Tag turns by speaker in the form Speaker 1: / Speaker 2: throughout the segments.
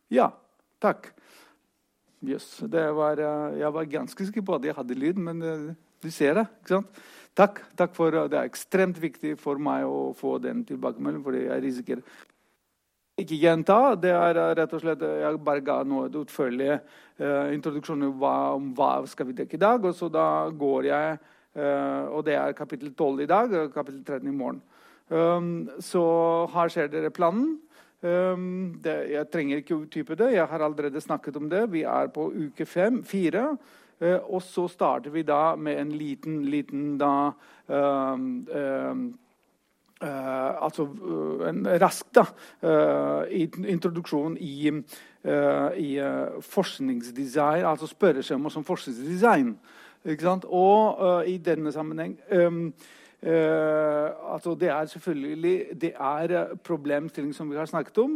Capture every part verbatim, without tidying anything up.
Speaker 1: Ja, takk. Yes, det var, jeg var ganske sikker på at jeg hadde lyd, men du ser det, ikke sant? Takk, takk for det. Er ekstremt viktig for meg å få den tilbakemeldingen, fordi jeg risikerer ikke gjenta. Det er rett og slett, jeg bare ga noe utførlig uh, introduksjon om hva, om hva skal vi dekke i dag, og så da går jeg, uh, og det er kapittel tolv i dag, og kapittel tretten i morgen. Um, så her ser dere planen. Um, det, jeg trenger ikke uttype det, jeg har allerede snakket om det. Vi er på uke fem, fire, uh, og så starter vi da med en liten, liten da, um, um, uh, altså uh, en rask da, uh, introduksjon i, uh, i uh, forskningsdesign, altså spørreskjema som forskningsdesign. Ikke sant? Og uh, i denne sammenheng... Um, Uh, altså det er selvfølgelig det er problemstilling som vi har snakket om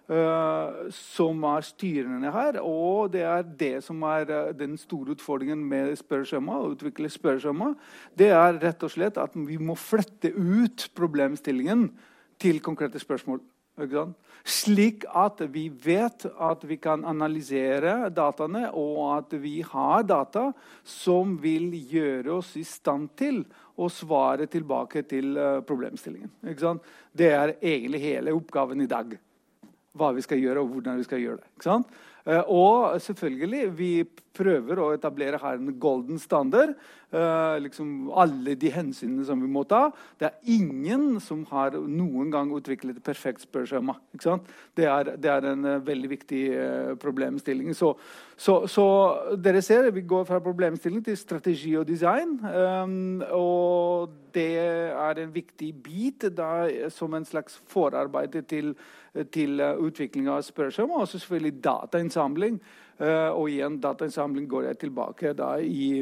Speaker 1: uh, som er styrende her, og det er det som er uh, den store utfordringen med spørreskjema, å utvikle spørreskjema. Det er rett og slett at vi må flette ut problemstillingen til konkrete spørsmål, ikke sant? Slik at vi vet at vi kan analysere dataene, og at vi har data som vil gjøre oss i stand til å svare tilbake til problemstillingen. Ikke sant? Det er egentlig hele oppgaven i dag. Hva vi skal gjøre, og hvordan vi skal gjøre det. Ikke sant? Og selvfølgelig, vi prøver å etablere her en golden standard. Uh, liksom alle de hensynene som vi må ta. Det er ingen som har noen gang utviklet et perfekt spørreskjema. Ikke sant? Det er, det er en uh, veldig viktig uh, problemstilling. Så, så, så dere ser, vi går fra problemstilling til strategi og design. Um, og det er en viktig bit da, som en slags forarbeid til, til uh, utvikling av spørreskjema. Og selvfølgelig datainnsamling. Uh, og igjen, datainnsamling går jeg tilbake da i...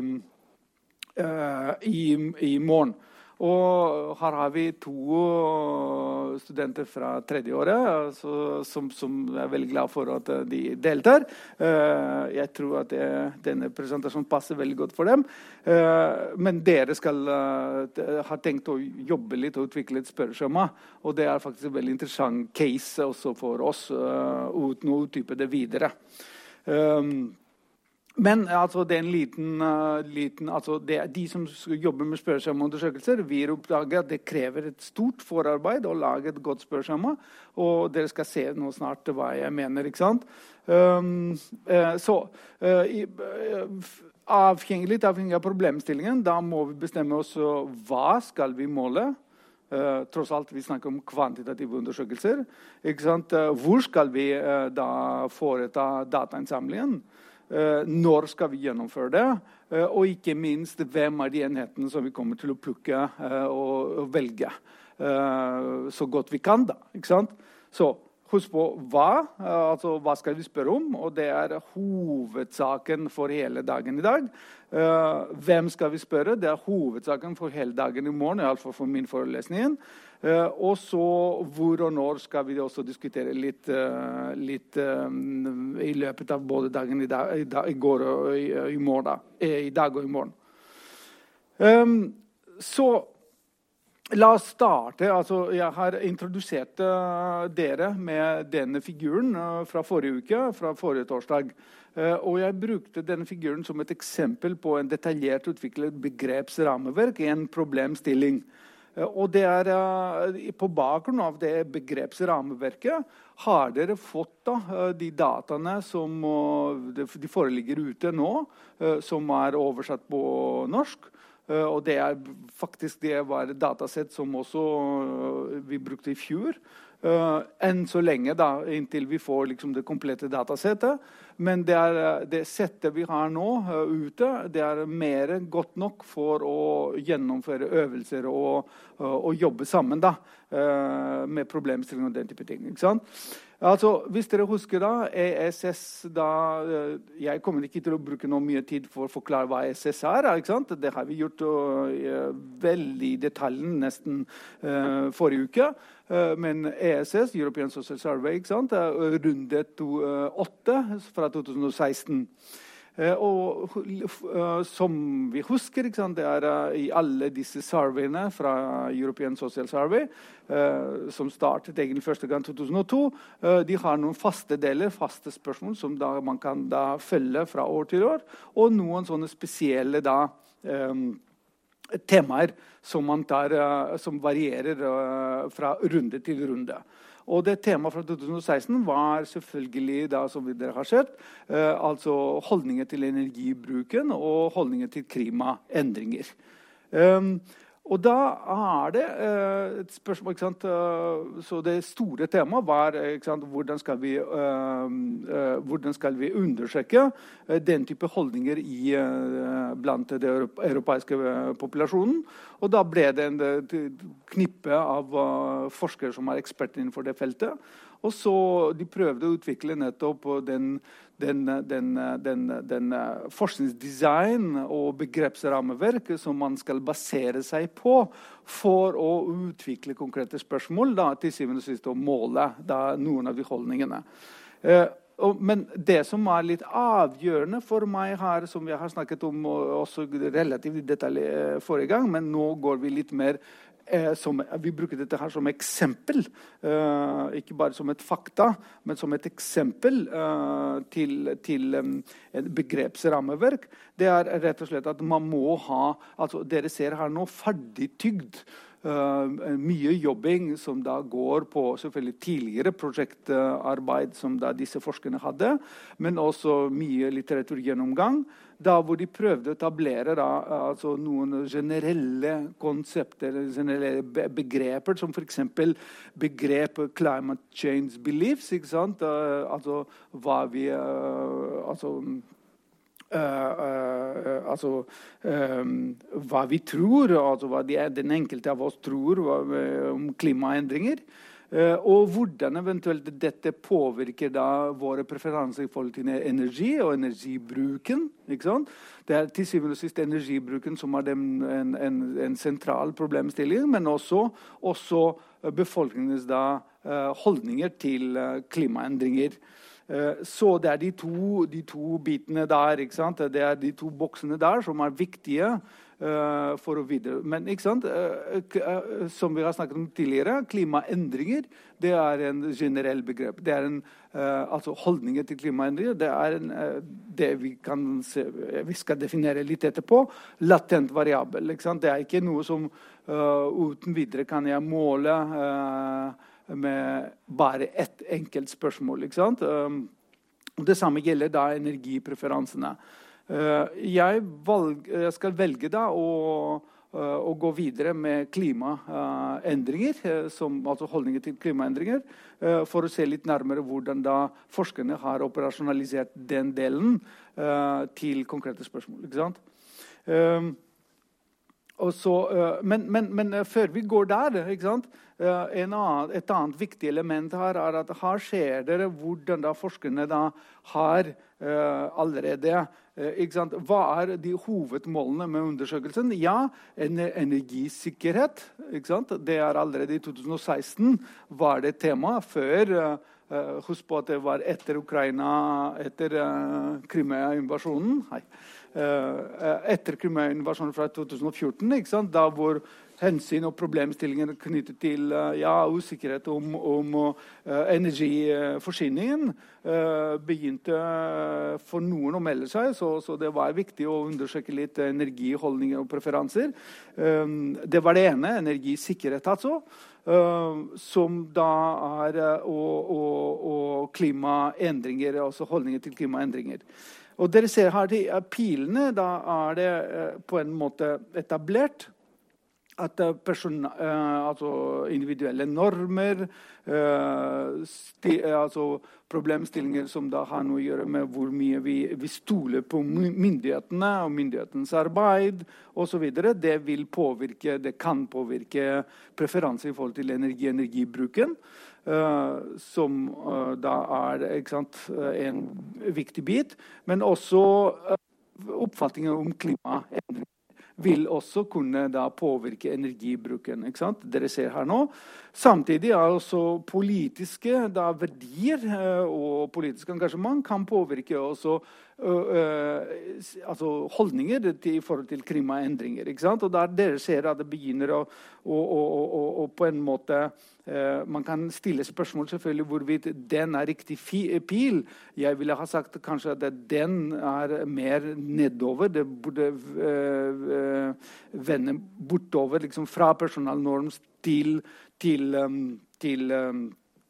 Speaker 1: Uh, i, i morgen. Og her har vi to studenter fra tredje året altså, som, som er veldig glad for at de deltar. Uh, jeg tror at det, denne presentasjonen passer veldig godt for dem. Uh, men dere skal uh, ha tenkt å jobbe litt og utvikle et spørreskjema. Og det er faktisk en veldig interessant case også for oss uh, uten å utdype det videre. Um, Men altså, det er en liten, uh, liten altså, det er de som jobber med spørreskjemaundersøkelser, vi oppdager at det krever et stort forarbeid å lage et godt spørreskjema, og dere skal se nå snart hva jeg mener, ikke sant? Um, uh, så, uh, i, uh, avhengig, litt avhengig av problemstillingen, da må vi bestemme oss uh, hva skal vi måle. Uh, tross alt vi snakker om kvantitative undersøkelser, ikke sant? Uh, hvor skal vi uh, da foreta datainnsamlingen? Uh, når skal vi gjennomføre det? Uh, og ikke minst, hvem er de enhetene som vi kommer til å plukke uh, og, og velge uh, så godt vi kan da, ikke sant? Så husk på hva, uh, altså hva skal vi spørre om, og det er hovedsaken for hele dagen i dag. Uh, hvem skal vi spørre? Det er hovedsaken for hele dagen i morgen, i alle fall for min forelesning. Uh, og så hvor og når skal vi også diskutere litt, uh, litt uh, i løpet av både dagen i, dag, i, dag, i går og i, i morgen. Da. I dag og i morgen. Um, så la oss starte. Altså, jeg har introdusert uh, dere med denne figuren uh, fra forrige uke, fra forrige torsdag. Uh, og jeg brukte denne figuren som et eksempel på en detaljert utviklet begrepsrammeverk i en problemstilling. Og det er, på bakgrunn av det begrepsrammeverket har dere fått da, de dataene som de foreligger ute nå, som er oversatt på norsk. Og det er faktisk det var et datasett som også vi brukte i fjor. Uh, enn så lenge da, inntil vi får liksom, det komplette datasettet. Men det, er, det settet vi har nå uh, ute, det er mer godt nok for å gjennomføre øvelser og, uh, og jobbe sammen da, uh, med problemstilling og den type ting. Ikke sant? Altså, hvis dere husker da, E S S, da, uh, jeg kommer ikke til å bruke noe mye tid for å forklare hva E S S er, ikke sant? Det har vi gjort uh, veldig i detaljen nesten uh, forrige uke. Men E S S, European Social Survey, ikke sant? Runde åtte fra to tusen og seksten. Uh, og uh, som vi husker, ikke sant, det er uh, i alle disse surveyene fra European Social Survey, uh, som startet egentlig første gang i to tusen og to, uh, de har noen faste deler, faste spørsmål som da man kan da følge fra år til år, og noen sånne spesielle da, um, temaer som, man tar, uh, som varierer uh, fra runde til runde. Og det temaet fra to tusen og seksten var selvfølgelig, da, som dere har sett, eh, altså holdninger til energibruken og holdninger til klimaendringer. Um, og da er det eh, et spørsmål, ikke sant? Uh, så det store temaet var ikke sant? Hvordan, skal vi, uh, uh, hvordan skal vi undersøke uh, den type holdninger i, uh, blant den europeiske uh, populasjonen. Og da ble det en uh, knippe av uh, forskere som er eksperter innenfor det feltet. Og så de prøvde å utvikle nettopp den, den, den, den, den forskningsdesign og begrepsrammeverk som man skal basere seg på for å utvikle konkrete spørsmål, da, til syvende og sist å måle da, noen av de holdningene. Eh, og, men det som er litt avgjørende for meg her, som jeg har snakket om også relativt i detalj forrige gang, men nå går vi litt mer Som, vi bruker dette her som eksempel, uh, ikke bare som et fakta, men som et eksempel uh, til, til um, et begrepsrammeverk. Det er rett og slett at man må ha, altså dere ser her nå, ferdigtygd. Uh, mye jobbing som da går på selvfølgelig tidligere prosjektarbeid som da disse forskerne hadde, men også mye litteraturgjennomgang, da hvor de prøvde å etablere da, altså noen generelle konsepter, generelle begreper, som for eksempel begrep climate change beliefs, ikke sant? Uh, altså hva vi, uh, altså Uh, uh, altså um, hva vi tror, altså hva de, den enkelte av oss tror hva, om klimaendringer, uh, og hvordan eventuelt dette påvirker da våre preferanser i forhold til energi og energibruken. Ikke sant? Det er til syvende og sist energibruken som er den, en, en, en sentral problemstilling, men også, også befolkningens da, uh, holdninger til uh, klimaendringer. Så det er de to, de to bitene der, ikke sant? Det er de to boksene der som er viktige uh, for å videre. Men ikke sant? Uh, uh, som vi har snakket om tidligere, klimaendringer, det er en generell begrep. Det er en, uh, altså holdninger til klimaendringer, det er en, uh, det vi kan se, vi skal definere litt etterpå, latent variabel. Ikke sant? Det er ikke noe som uh, uten videre kan jeg måle uh, med bare ett enkelt spørsmål, ikke sant? Um, det samme gjelder da energipreferansene. Uh, jeg, valg, jeg skal velge da å, uh, å gå videre med klimaendringer, uh, som, altså holdninger til klimaendringer, uh, for å se litt nærmere hvordan da forskerne har operasjonalisert den delen uh, til konkrete spørsmål, ikke sant? Um, Og så, uh, men, men, men uh, før vi går der, ikke sant? Uh, en annen, et annet viktig element her er at her ser dere hvordan da forskerne da har uh, allerede uh, ikke sant? Hva er de hovedmålene med undersøkelsen? Ja, en, energisikkerhet. Ikke sant? Det er allerede i to tusen og seksten var det tema før uh, Uh, husk på at det var etter Ukraina, etter uh, Crimea-invasjonen. Hei. Uh, etter Crimea-invasjonen fra to tusen og fjorten, ikke sant? Da hvor hensyn og problemstillinger knyttet til uh, ja, usikkerhet om, om uh, energiforsyningen uh, begynte uh, for noen å melde seg, så, så det var viktig å undersøke litt energiholdninger og preferanser. Um, det var det ene, energisikkerhet altså. Uh, som da er uh, og, og, og klimaendringer, altså holdninger til klimaendringer. Og dere ser her de uh, pilene, da er det uh, på en måte etablert at uh, person, uh, altså individuelle normer, uh, sti, uh, altså problemstillinger som da har noe å gjøre med hvor mye vi, vi stoler på myndighetene og myndighetens arbeid og så videre, det vil påvirke, det kan påvirke preferanser i forhold til energi, energibruken, uh, som uh, da er ikke sant, en viktig bit, men også uh, oppfatninger om klimaendring vil også kunne da påvirke energibruken, ikke sant? Dere ser her nå. Samtidig er også politiske da, verdier eh, og politisk engasjement kan påvirke også uh, uh, altså holdninger til, i forhold til klimaendringer. Ikke sant? Og der dere ser at det begynner å, å, å, å, å på en måte uh, man kan stille spørsmål selvfølgelig hvorvidt den er riktig fi, pil. Jeg ville ha sagt kanskje at den er mer nedover. Det burde uh, uh, vende bortover liksom fra personalnorm til, til, um, til um,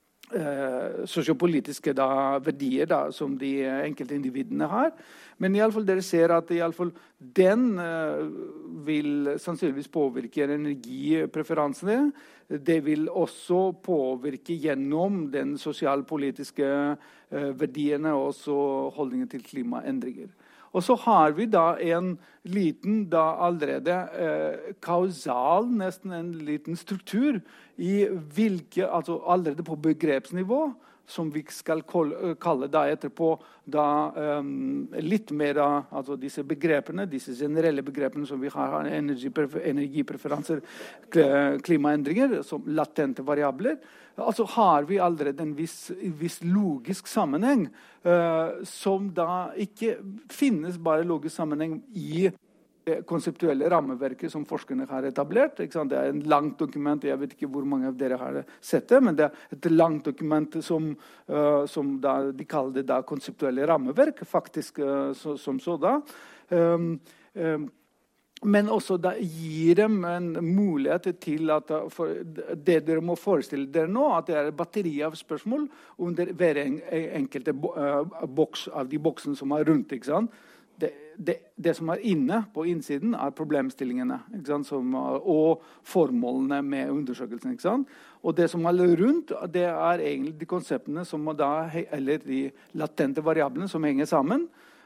Speaker 1: Uh, sosiopolitiske da, verdier da, som de enkelte individene har. Men i alle fall dere ser at i alle fall den uh, vil sannsynligvis påvirke energipreferansene. Det vil også påvirke gjennom den sosialpolitiske uh, verdiene og også holdningen til klimaendringer. Og så har vi da en liten, da allerede eh, kausal, nesten en liten struktur i hvilke, altså allerede på begrepsnivå, som vi skal kalle da etterpå da, um, litt mer av altså disse begrepene, disse generelle begrepene som vi har, energiprefer- energipreferanser, klimaendringer, som latente variabler. Altså har vi allerede en viss, viss logisk sammenheng, uh, som da ikke finnes bare logisk sammenheng i det konseptuelle rammeverket som forskerne har etablert. Ikke sant? Det er en langt dokument, jeg vet ikke hvor mange av dere har sett det, men det er et langt dokument som, uh, som da, de kaller det da konseptuelle rammeverk, faktisk uh, så, som så da. Um, um, Men også da gir dem en mulighet til at for det dere må forestille dere nå, at det er et batteri av spørsmål under hver en, enkelte boks av de boksene som er rundt. Ikke sant? Det, det, det som er inne på innsiden er problemstillingene, ikke sant? Som, og formålene med undersøkelsen. Ikke sant? Og det som er rundt, det er egentlig de konseptene som da, eller de latente variablene som henger sammen.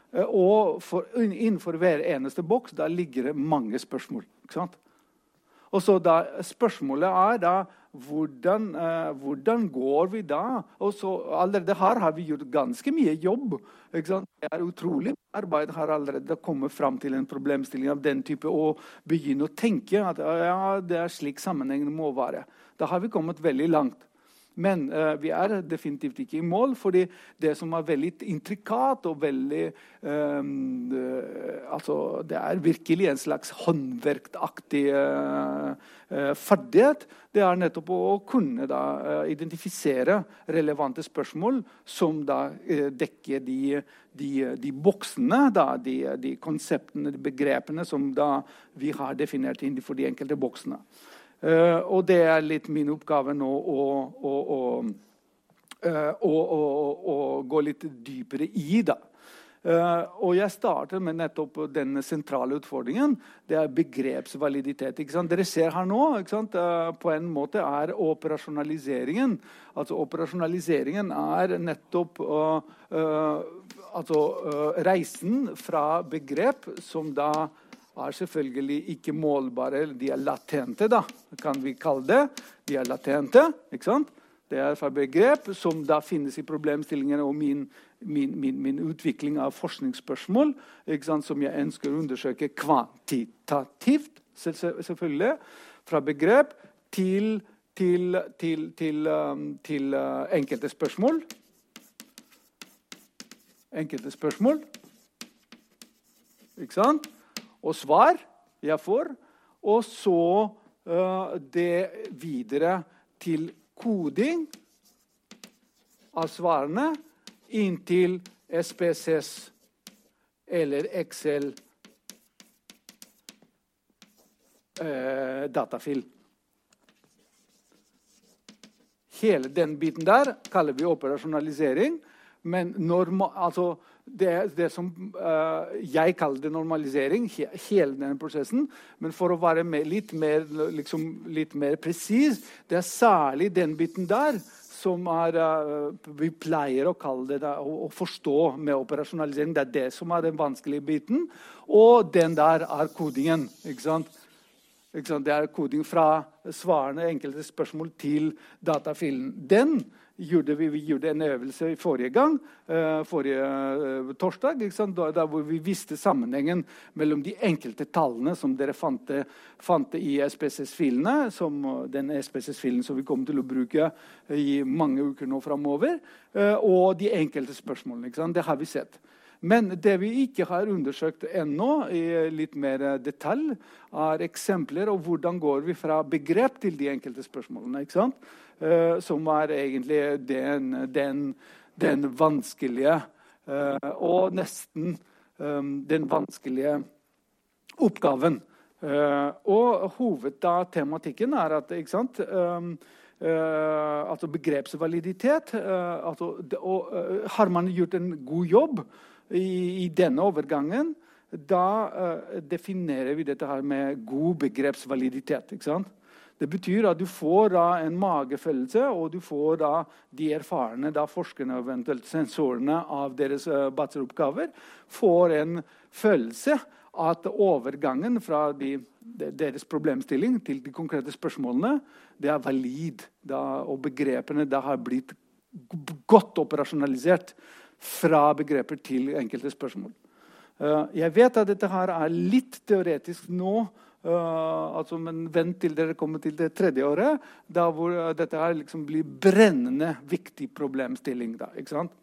Speaker 1: Og for, innenfor hver eneste boks da ligger det mange spørsmål. Ikke sant? Og så da, spørsmålet er da hvordan, uh, hvordan går vi da? Og så allerede her har vi gjort ganske mye jobb. Ikke sant? Det er utrolig arbeid har allerede kommet fram til en problemstilling av den type og begynne å tenke at ja, det er slik sammenhengen må være. Da har vi kommet veldig langt. Men uh, vi er definitivt ikke i mål, fordi det som er veldig intrikat og veldig um, uh, altså det er virkelig en slags håndverkaktig uh, uh, ferdighet. Det er nettopp å kunne da, uh, identifisere relevante spørsmål som da uh, dekker de, de, de boksene, da, de, de konseptene, de begrepene som da vi har definert innenfor de enkelte boksene. Uh, og det er litt min oppgave nå å, å, å, uh, å, å, å gå litt dypere i det. Uh, og jeg starter med nettopp den sentrale utfordringen. Det er begrepsvaliditet. Ikke sant? Dere ser her nå, ikke sant? Uh, på en måte er operasjonaliseringen. Altså operasjonaliseringen er nettopp uh, uh, altså, uh, reisen fra begrep som da er selvfølgelig ikke målbare, de er latente, da, kan vi kalle det. De er latente, ikke sant? Det er fra begrep som da finnes i problemstillingen og min, min, min, min utvikling av forskningsspørsmål, ikke sant? Som jeg ønsker å undersøke kvantitativt, selvfølgelig, fra begrep til, til, til, til, um, til uh, enkelte spørsmål. Enkelte spørsmål. Ikke sant? Og svar jeg får, og så uh, det videre til koding av svarene inntil S P S S eller Excel uh, datafil. Hele den biten der kaller vi operasjonalisering, men norma, altså Det, det som uh, jeg kaller det normalisering, he, hele denne prosessen. Men for å være med, litt mer, liksom, litt mer presis, det er særlig den biten der som er, uh, vi pleier å kalle det da, å, å forstå med operasjonalisering. Det er det som er den vanskelige biten. Og den der er kodingen. Ikke sant? Ikke sant? Det er koding fra svarene enkelte spørsmål til datafilen. Den Gjorde vi, vi gjorde en øvelse i forrige gang, uh, forrige uh, torsdag, ikke sant? Da, da hvor vi visste sammenhengen mellom de enkelte tallene som dere fant, fant i S P S S-filene, som uh, den S P S S-filen som vi kommer til å bruke uh, i mange uker nå fremover, uh, og de enkelte spørsmålene. Ikke sant? Det har vi sett. Men det vi ikke har undersøkt ennå i litt mer detalj, er eksempler av hvordan går vi fra begrep til de enkelte spørsmålene, ikke sant? Uh, som er egentlig den, den, den vanskelige uh, og nesten um, den vanskelige oppgaven. Uh, og hovedtematikken er at, ikke sant, um, uh, altså begrepsvaliditet, uh, altså, og, uh, har man gjort en god jobb i, i denne overgangen, da uh, definerer vi dette her med god begrepsvaliditet, ikke sant? Det betyr at du får da en magefølelse, og du får da de erfarne, da forskerne og eventuelt sensorene av deres uh, bacheloroppgaver, får en følelse at overgangen fra de, deres problemstilling til de konkrete spørsmålene, det er valid, da, og begrepene da har blitt godt operasjonalisert fra begreper til enkelte spørsmål. Uh, jeg vet at dette her er litt teoretisk nå, uh, altså, men vent til dere kommer til det tredje året, da hvor uh, dette her liksom blir brennende viktig problemstilling, da, ikke sant?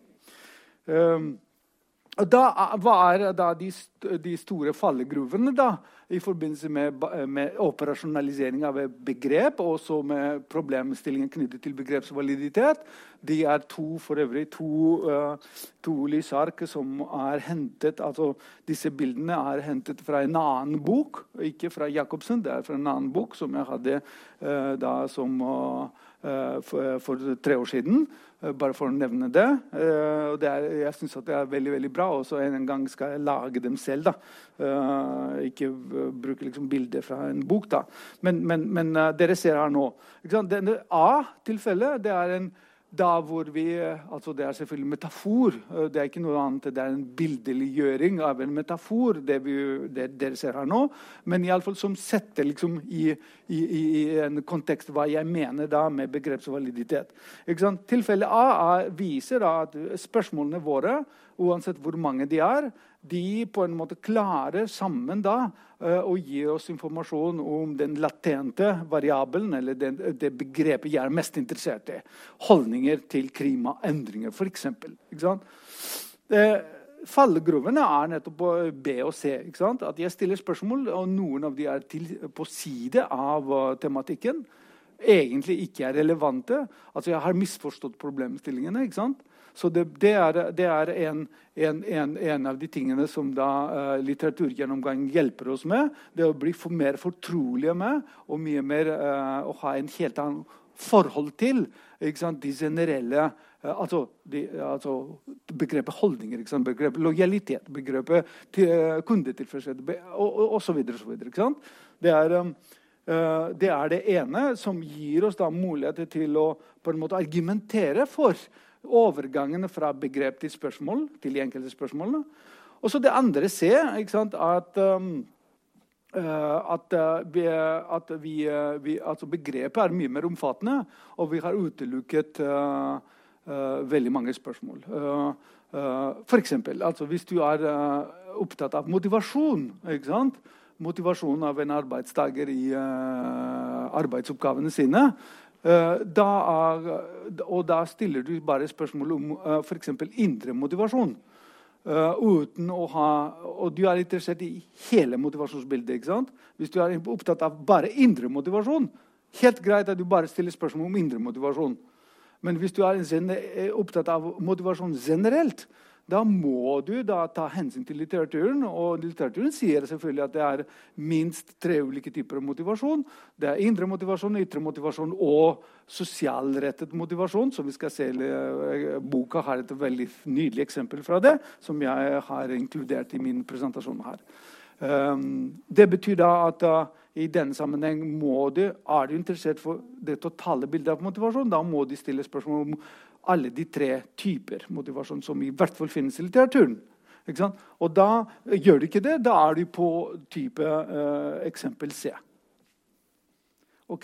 Speaker 1: Um, Og da, hva er da de, de store fallegruvene da, i forbindelse med, med operasjonalisering av begrep, og også med problemstillingen knyttet til begrepsvaliditet? De er to, for øvrig, to, uh, to lysark som er hentet, altså disse bildene er hentet fra en annen bok, ikke fra Jacobsen, det er fra en annen bok som jeg hadde uh, da som... Uh, Uh, for, for tre år siden, uh, bare for å nevne det. Uh, og det er, jeg synes at det er veldig, veldig bra, og så en gang skal jeg lage dem selv, da. Uh, ikke uh, bruke liksom bilder fra en bok, da. Men, men, men uh, dere ser her nå. Denne A-tilfellet, det er en da hvor vi, altså det er selvfølgelig metafor, det er ikke noe annet, det er en bildeliggjøring av en metafor, det, vi, det dere ser her nå, men i alle fall som setter liksom i, i, i en kontekst hva jeg mener da med begrepsvaliditet. Ikke sant? Tilfelle A er, viser da at spørsmålene våre, uansett hvor mange de er, de på en måte klarer sammen da uh, å gi oss informasjon om den latente variabelen, eller den, det begrepet jeg er mest interessert i. Holdninger til klimaendringer, for eksempel. Ikke sant? Uh, Fallegrovene er nettopp på B og C. Ikke sant? At jeg stiller spørsmål, og noen av de er til, på side av uh, tematikken, egentlig ikke er relevante. Altså jeg har misforstått problemstillingene, ikke sant? Så det, det, er, det er en, en, en, en av de tingene som da, uh, litteraturgjennomgang hjelper oss med. Det å bli for mer fortrolige med, og mye mer uh, å ha en helt annen forhold til, ikke sant? De generelle, uh, altså, de, altså begrepet holdninger, ikke sant? Begrepet lojalitet, begrepet til, uh, kundetilfredshet, og, og, og så videre, så videre, ikke sant? Det er... Um, uh, det er det ene som gir oss da muligheter til å på en måte argumentere for overgangene fra begrep til spørsmål, til de enkelte spørsmålene. Og så det andre C, ikke sant, at, um, uh, at, uh, vi, at vi, uh, vi, altså begrepet er mye mer omfattende, og vi har utelukket uh, uh, veldig mange spørsmål. Uh, uh, for eksempel, altså hvis du er uh, opptatt av motivasjon, ikke sant? Motivasjon av en arbeidstager i uh, arbeidsoppgavene sine, Uh, da er, og da stiller du bare spørsmål om uh, for eksempel indre motivasjon. Uh, uten å ha, og du er interessert i hele motivasjonsbildet, ikke sant? Hvis du er opptatt av bare indre motivasjon, helt greit at du bare stiller spørsmål om indre motivasjon. Men hvis du er opptatt av motivasjon generelt, da må du da ta hensyn til litteraturen, og litteraturen sier selvfølgelig at det er minst tre ulike typer av motivasjon. Det er indre motivasjon, ytre motivasjon og sosialrettet motivasjon, som vi skal se. Boka har et veldig nydelig eksempel fra det, som jeg har inkludert i min presentasjon her. Det betyr da at i denne sammenheng må du, er du interessert for det totale bildet av motivasjon, da må du stille spørsmål om alle de tre typer motivasjon som i hvert fall finnes i litteraturen. Ikke sant? Og da gjør du ikke det, da er du på type uh, eksempel C. Ok.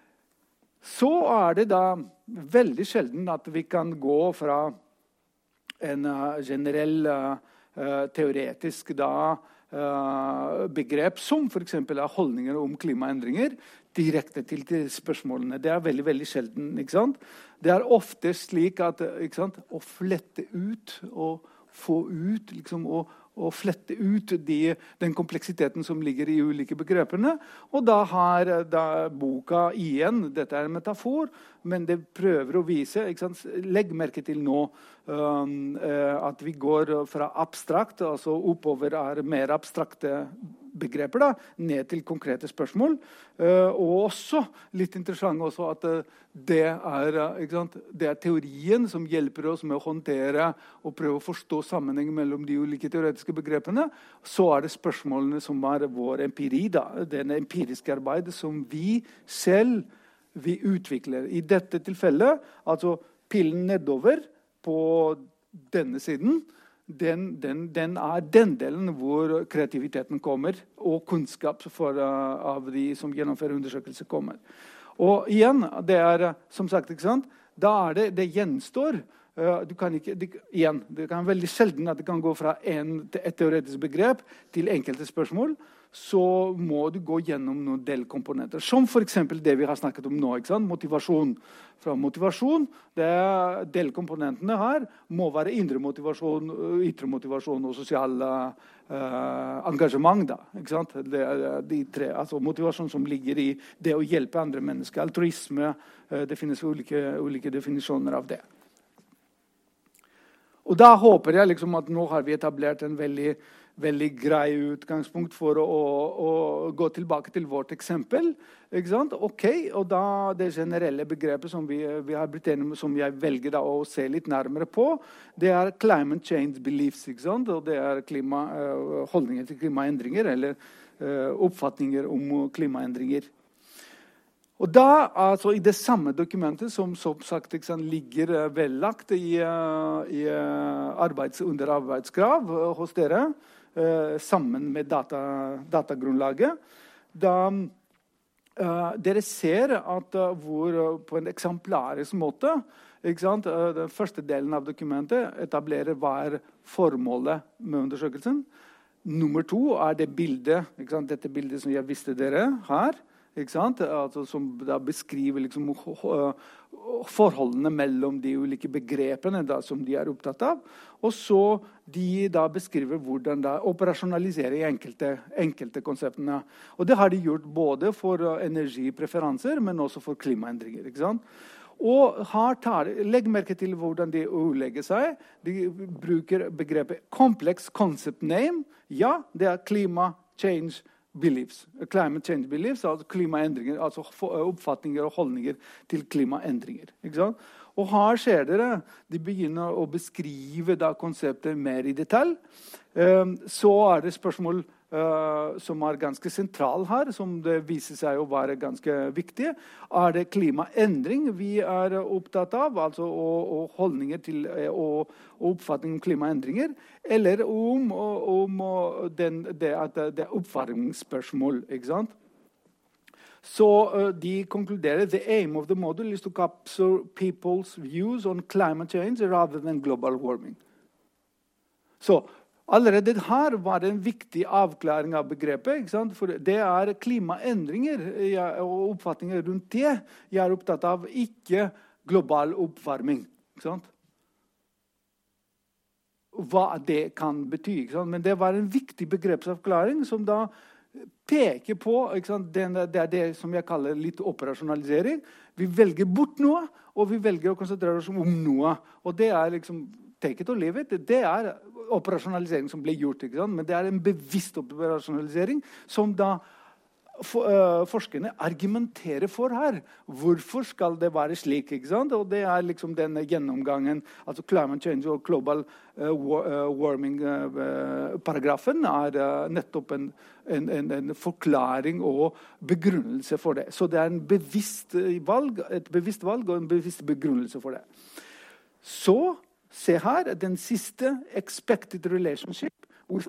Speaker 1: Så er det da veldig sjelden at vi kan gå fra en uh, generell, uh, teoretisk da, uh, begrep som for eksempel er holdninger om klimaendringer, direkte til, til spørsmålene. Det er veldig, veldig sjelden, ikke sant? Det er ofte slik at, ikke sant, å flette ut og, få ut liksom, og, og flette ut de, den kompleksiteten som ligger i ulike begrepene. Og da har da boka igjen, dette er en metafor, men det prøver å vise, ikke sant? Legg merke til nå um, at vi går fra abstrakt, altså oppover er mer abstrakte begreper da, ned til konkrete spørsmål. Uh, og også, litt interessant også, at uh, det, er, uh, ikke sant? Det er teorien som hjelper oss med å håndtere og prøve å forstå sammenhengen mellom de ulike teoretiske begrepene. Så er det spørsmålene som er vår empiri, da. Den empiriske arbeidet som vi selv vi utvikler. I dette tilfellet, altså pilen nedover på denne siden, Den, den, den er den delen hvor kreativiteten kommer, og kunnskap for, uh, av de som gjennomfører undersøkelser kommer. Og igjen, det er som sagt, ikke sant? Da er det, det gjenstår. Uh, du kan ikke, det, igjen, det kan veldig sjelden at det kan gå fra en, et teoretisk begrep til enkelte spørsmål. Så må du gå gjennom noen delkomponenter. Som for eksempel det vi har snakket om nå, ikke sant? Motivasjon. Fra motivasjon, det er delkomponentene her, må være indre motivasjon, ytre motivasjon og sosial uh, engasjement. Da, ikke sant? Det er de tre, altså motivasjon som ligger i det å hjelpe andre mennesker. Altruisme, uh, det finnes ulike, ulike definisjoner av det. Og da håper jeg liksom at nå har vi etablert en veldig veldig grei utgangspunkt for å, å, å gå tilbake til vårt eksempel. Ikke sant? Ok, og da det generelle begrepet som vi, vi har blitt enige med, som jeg velger da å se litt nærmere på, det er climate change beliefs, ikke sant? Og det er klima, uh, holdninger til klimaendringer, eller uh, oppfatninger om klimaendringer. Og da, altså i det samme dokumentet som som sagt ikke sant, ligger uh, vellagt i, uh, i uh, arbeids, under arbeidskrav uh, hos dere, Uh, sammen med data, datagrunnlaget, da uh, dere ser at uh, hvor uh, på en eksemplarisk måte, ikke sant? Uh, den første delen av dokumentet etablerer hva er formålet med undersøkelsen. Nummer to er det bildet, ikke sant? Dette bildet som jeg viste dere her, ikke sant? Altså, som da beskriver liksom, forholdene mellom de ulike begrepene da, som de er opptatt av. Og så de da beskriver hvordan da operasjonalisere enkelte, enkelte konseptene. Og det har de gjort både for energipreferanser, men også for klimaendringer. Ikke sant? Og her tar, legg merke til hvordan de ordlegger seg. De bruker begrepet complex concept name. Ja, det er klima change beliefs. Climate change beliefs, altså klimaendringer, altså oppfatninger og holdninger til klimaendringer. Ikke sant? Og her ser dere, de begynner å beskrive da konseptet mer i detalj. Um, så er det spørsmål uh, som er ganske sentral her, som det viser seg å være ganske viktig. Er det klimaendring vi er opptatt av, altså og, og holdninger til og, og oppfatning om klimaendringer, eller om, om den, det, at det er oppvarmingsspørsmål, ikke sant? Så uh, de konkluderer the aim of the model is to capture people's views on climate change rather than global warming. Så allerede her var det en viktig avklaring av begrepet. Ikke sant? For det er klimaendringer ja, og oppfatninger rundt det jeg er opptatt av, ikke global oppvarming. Ikke sant? Hva det kan bety. Ikke sant? Men det var en viktig begrepsavklaring som da peker på, ikke sant? Den, det er det som jeg kaller litt operasjonalisering. Vi velger bort noe, og vi velger å konsentrere oss om noe. Og det er liksom take it or leave it. Det er operasjonalisering som blir gjort, ikke sant? Men det er en bevisst operasjonalisering som da for, uh, forskerne argumenterer for her. Hvorfor skal det være slik, ikke sant? Og det er liksom denne gjennomgangen, altså climate change og global uh, warming-paragrafen uh, er uh, nettopp en, en, en, en forklaring og begrunnelse for det. Så det er en bevisst valg, et bevisst valg og en bevisst begrunnelse for det. Så se her, den siste expected relationship with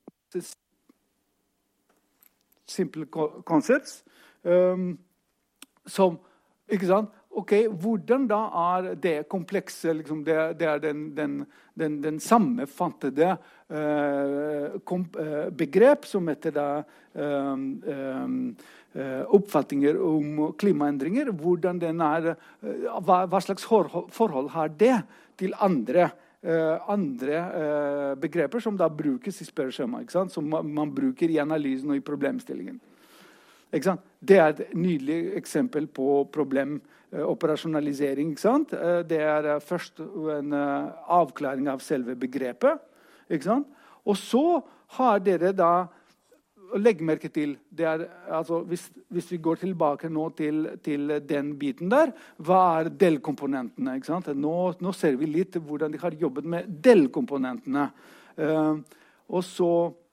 Speaker 1: simple concepts um, som, ikke sant? Ok, hvordan da er det komplekse, liksom, det, det er den, den, den, den sammenfattede uh, kom, uh, begrep som heter da um, um, uh, oppfatninger om klimaendringer, hvordan den er, uh, hva, hva slags forhold, forhold har det til andre uh, andre uh, begreper som da brukes i spørreskjema, ikke sant? Som man, man bruker i analysen og i problemstillingen. Ikke sant? Det er et nydelig eksempel på problemoperasjonalisering. Ikke sant? Uh, det er uh, først en uh, avklaring av selve begrepet. Ikke sant? Og så har dere da legg merke til, det er, altså, hvis, hvis vi går tilbake nå til, til den biten der, hva er delkomponentene? Ikke sant? Nå, nå ser vi litt hvordan de har jobbet med delkomponentene. Uh, og så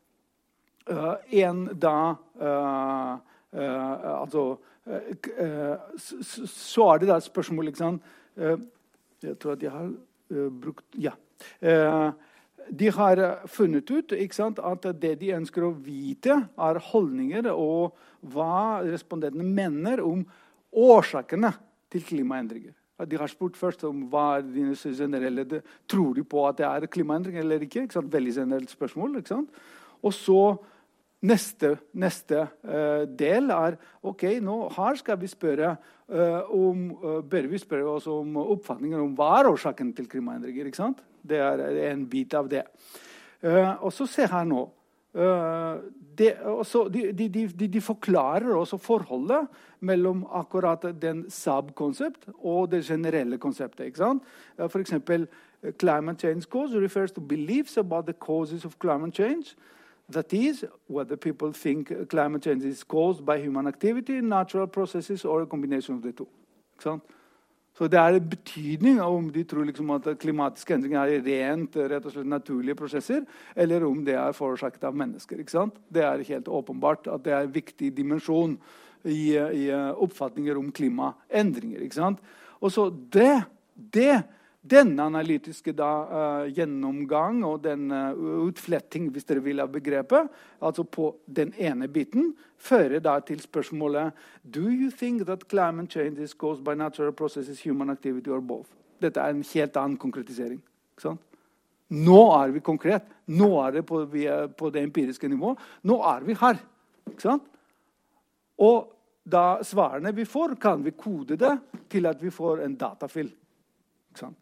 Speaker 1: uh, en da, uh, uh, altså, uh, så, så er det da et spørsmål, ikke sant? Uh, jeg tror at jeg har uh, brukt, ja. Uh, De har funnet ut, ikke sant, at det de ønsker å vite er holdninger og hva respondentene mener om årsakene til klimaendringer. De har spurt først om hva er dine generelle, tror de på at det er klimaendringer eller ikke? Ikke sant? Veldig generelt spørsmål. Ikke sant? Og så neste, neste uh, del er, ok, nå her skal vi spørre uh, om, uh, bør vi spørre oss om oppfatninger om hva er årsaken til klimaendringer, ikke sant? Det er en bit av det. Uh, og så se her nå. Uh, det, også, de, de, de, de forklarer også forholdet mellom akkurat den sub-konsept og det generelle konseptet. Ikke sant? Uh, for eksempel, uh, climate change cause refers to beliefs about the causes of climate change. That is, whether people think climate change is caused by human activity, natural processes, or a combination of the two. Ikke sant? Så det er en betydning om de tror liksom at klimatiske endringer er rent, rett og slett naturlige prosesser, eller om det er forårsaket av mennesker. Ikke sant? Det er helt åpenbart at det er en viktig dimensjon i, i oppfatninger om klimaendringer. Ikke sant? Og så det, det, den analytiske da, uh, gjennomgang og den uh, utfletting, hvis dere vil, av begrepet, altså på den ene biten, fører da til spørsmålet Do you think that climate change is caused by natural processes, human activity or both? Dette er en helt annen konkretisering. Ikke sant? Nå er vi konkret. Nå er det på, vi er på det empiriske nivå. Nå er vi her. Ikke sant? Og da svarene vi får, kan vi kode det til at vi får en datafil. Ikke sant?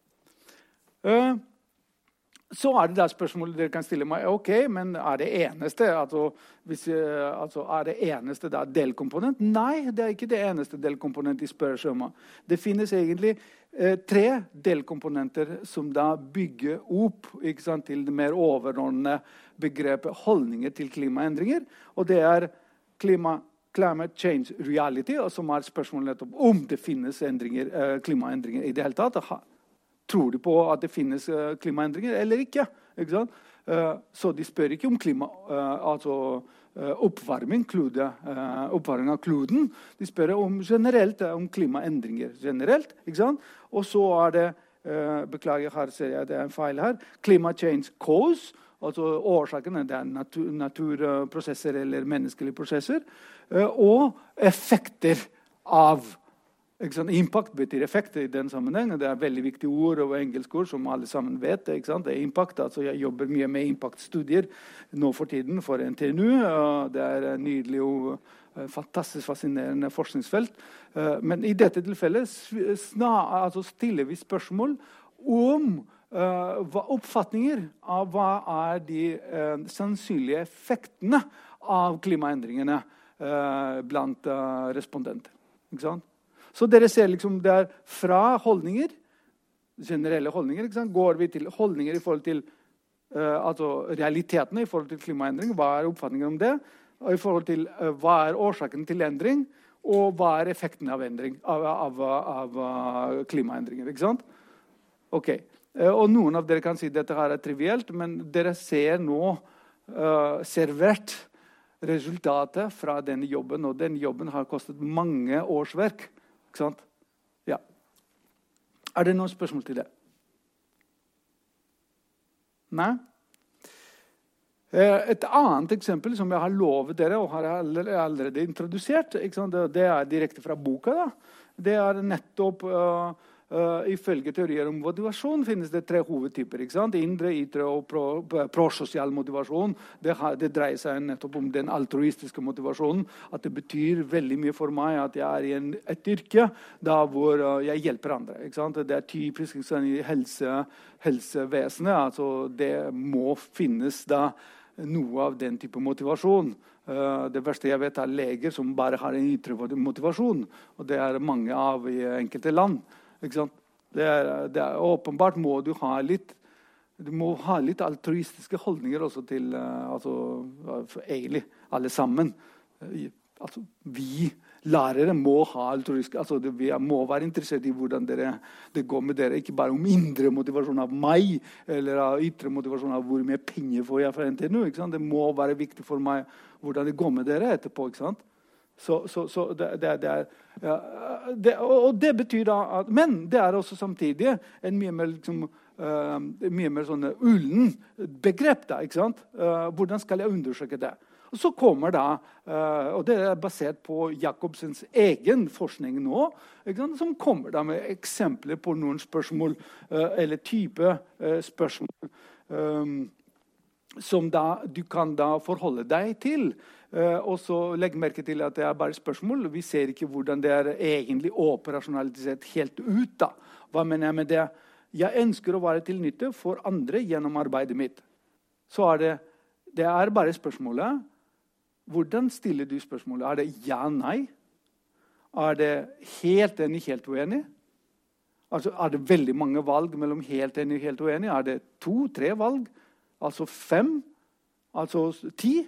Speaker 1: Uh, så er det da spørsmålet dere kan stille meg. Ok, men er det eneste altså, hvis, uh, altså, er det eneste da delkomponent? Nei, det er ikke det eneste delkomponent i spørreskjema. Det finnes egentlig uh, tre delkomponenter som da bygger opp, ikke sant, til det mer overordnede begrepet holdninger til klimaendringer. Og det er klima, climate change reality, og som er spørsmålet om det finnes endringer, uh, klimaendringer i det hele tatt. Tror de på at det finnes uh, klimaendringer eller ikke? Ikke sant? Uh, så de spør ikke om klima, uh, altså uh, oppvarming, klode, uh, oppvarming av kloden. De spør om generelt uh, om klimaendringer generelt. Ikke sant? Og så er det, uh, beklager, her ser jeg det er en feil her, climate change cause, altså årsakene, det er natur, naturprosesser eller menneskelige prosesser, uh, og effekter av ikke sant? Impact betyr effekt i den sammenhengen. Det er et veldig viktig ord og engelsk ord som alle sammen vet. Ikke sant? Det er impact. Altså, jeg jobber mye med impact-studier nå for tiden for N T N U. Det er en nydelig og fantastisk fascinerende forskningsfelt. Men i dette tilfellet altså, stiller vi spørsmål om uh, hva oppfatninger av hva er de uh, sannsynlige effektene av klimaendringene uh, blant uh, respondenter. Ikke sant? Så dere ser liksom det er fra holdninger, generelle holdninger, ikke sant? Går vi til holdninger i forhold til uh, altså realitetene i forhold til klimaendring, hva er oppfatningen om det, og i forhold til uh, hva er årsaken til endring, og hva er effekten av, endring, av, av, av, av klimaendringer, ikke sant? Ok, uh, og noen av dere kan si at dette her er trivielt, men dere ser nå uh, servert resultatet fra denne jobben, og den jobben har kostet mange årsverk. Ikke sant? Ja. Er det noen spørsmål til det? Nei? Et annet eksempel som jeg har lovet dere, og har allerede introdusert, ikke sant? Det er direkte fra boka. Da. Det er nettopp uh, Uh, ifølge teorier om motivasjon finnes det tre hovedtyper. Ikke sant? Indre, ytre og pro, prososial motivasjon. Det, har, det dreier seg nettopp om den altruistiske motivasjonen. At det betyr veldig mye for meg at jeg er i en, et yrke da hvor uh, jeg hjelper andre. Ikke sant? Det er typisk ikke sant, i helse, helsevesenet. Altså, det må finnes da noe av den type motivasjon. Uh, det verste jeg vet er leger som bare har en ytre motivasjon. Og det er mange av i enkelte land. Ikke sant? Det er, det er, åpenbart må du ha litt du må ha litt altruistiske holdninger også til uh, altså, egentlig alle sammen. Uh, altså, vi lærere må ha altruistiske altså, det, vi må være interessert i hvordan dere, det går med dere. Ikke bare om indre motivasjon av meg, eller av ytre motivasjon av hvor mye penger får jeg fra N T N U. Ikke sant? Det må være viktig for meg hvordan det går med dere etterpå. Ikke sant? Så, så, så det, det, det er, ja, det, og det betyr da at, men det er også samtidig en mye mer, liksom, uh, mye mer sånn ullen begrep. Da, ikke sant? Uh, hvordan skal jeg undersøke det? Og så kommer da, uh, og det er basert på Jacobsens egen forskning nå, ikke sant? Som kommer da med eksempler på noen spørsmål, uh, eller type uh, spørsmål, um, som da, du kan da forholde deg til. Uh, og så legg merke til at det er bare spørsmål. Vi ser ikke hvordan det er egentlig operasjonalisert helt ut. Da. Hva mener jeg med det? Jeg ønsker å være til nytte for andre gjennom arbeidet mitt. Så er det, det er bare spørsmålet. Hvordan stiller du spørsmålet? Er det ja, nei? Er det helt enig, helt uenig? Altså, er det veldig mange valg mellom helt enig og helt uenig? Er det to, tre valg? Altså fem? Altså ti?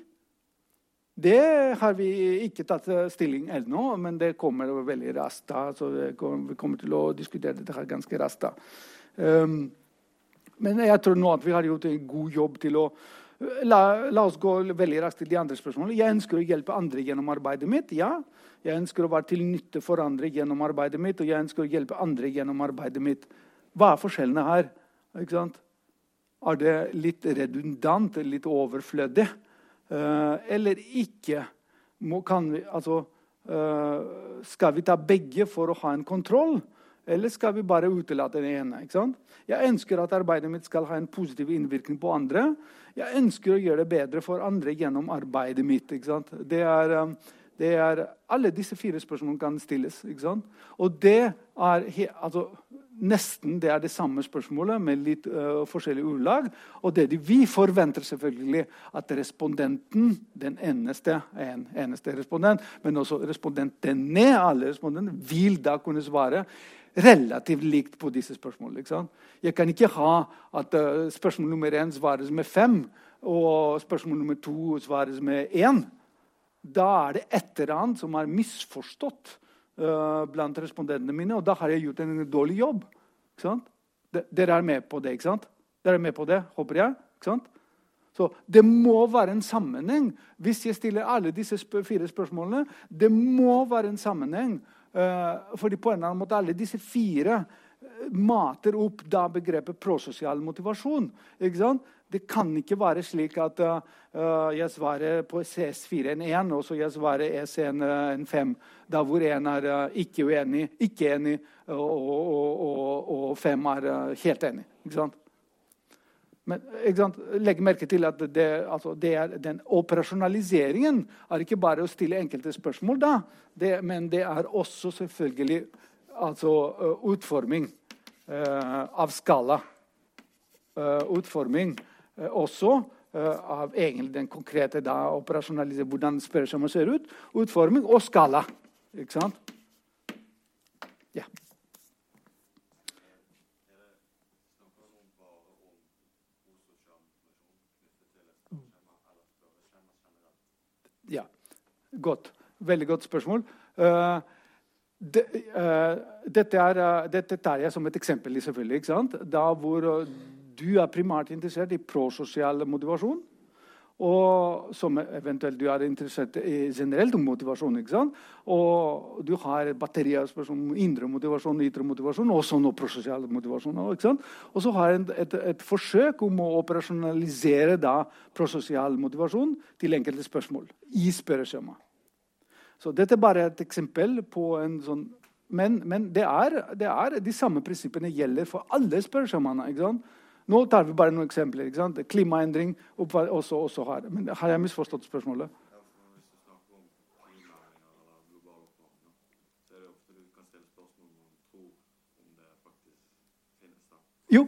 Speaker 1: Det har vi ikke tatt stilling ennå, men det kommer veldig raskt. Da. Så vi kommer til å diskutere dette her ganske raskt. Da. Um, men jeg tror nå at vi har gjort en god jobb til å la, la oss gå veldig raskt til de andre spørsmålene. Jeg ønsker å hjelpe andre gjennom arbeidet mitt, ja. Jeg ønsker å være til nytte for andre gjennom arbeidet mitt, og jeg ønsker å hjelpe andre gjennom arbeidet mitt. Hva er forskjellene her? Ikke sant? Er det litt redundant, litt overflødig? Uh, eller ikke må, kan vi, altså, uh, skal vi ta begge for å ha en kontroll, eller skal vi bare utelate den ene? Ikke sant? Jeg ønsker at arbeidet mitt skal ha en positiv innvirkning på andre. Jeg ønsker å gjøre det bedre for andre gjennom arbeidet mitt. Ikke sant? Det er, um, det er, alle disse fire spørsmålene kan stilles. Ikke sant? Og det er he, altså, nesten det er det samme spørsmålet med litt uh, forskjellig ordlag. Og det vi forventer selvfølgelig at respondenten, den eneste, en eneste respondent, men også respondentene, alle respondenter, vil da kunne svare relativt likt på disse spørsmålene. Ikke sant? Jeg kan ikke ha at uh, spørsmål nummer én svares med fem, og spørsmål nummer to svares med én. Da er det et eller annet som er misforstått uh, blant respondentene mine, og da har jeg gjort en dårlig jobb. Ikke sant? De, dere er med på det, ikke sant? Dere er med på det, håper jeg. Ikke sant? Så det må være en sammenheng. Hvis jeg stiller alle disse sp- fire spørsmålene, det må være en sammenheng. Uh, fordi på en eller annen måte alle disse fire uh, mater opp da begrepet prososial motivasjon. Ikke sant? Det kan ikke være slik at uh, jeg svarer på C S fire en én, og så jeg svarer E C en, en fem, da hvor en er uh, ikke uenig, ikke enig, og, og, og, og fem er uh, helt enig. Ikke sant? Men ikke sant? Legg merke til at det, altså, det er, den operasjonaliseringen er ikke bare å stille enkelte spørsmål, da, det, men det er også selvfølgelig altså, uh, utforming uh, av skala. Uh, utforming uh, også uh, av egentlig den konkrete da, operasjonalisering, hvordan spørsmålet ser ut, utforming og skala. Ikke sant? Ja. Ja, godt. Veldig godt spørsmål. Uh, det, uh, dette, er, uh, dette tar jeg som et eksempel, selvfølgelig. Ikke sant? Da hvor uh, du er primært interessert i prososial motivasjon, og som eventuelt du er interessert i generelt om motivasjon. Ikke sant? Og du har et batteri av spørsmål om indre motivasjon, ytre motivasjon, og også noe prososial motivasjon. Ikke sant? Og så har jeg et, et, et forsøk om å operasjonalisere da prososial motivasjon til enkelte spørsmål i spørreskjema. Så dette er bare et eksempel på en sånn Men, men det, er, det er de samme prinsippene gjelder for alle spørsmålene. Ikke sant? Nå tar vi bare noen eksempler. Ikke sant? Klimaendring også, også her. Men har jeg misforstått spørsmålet? Jo.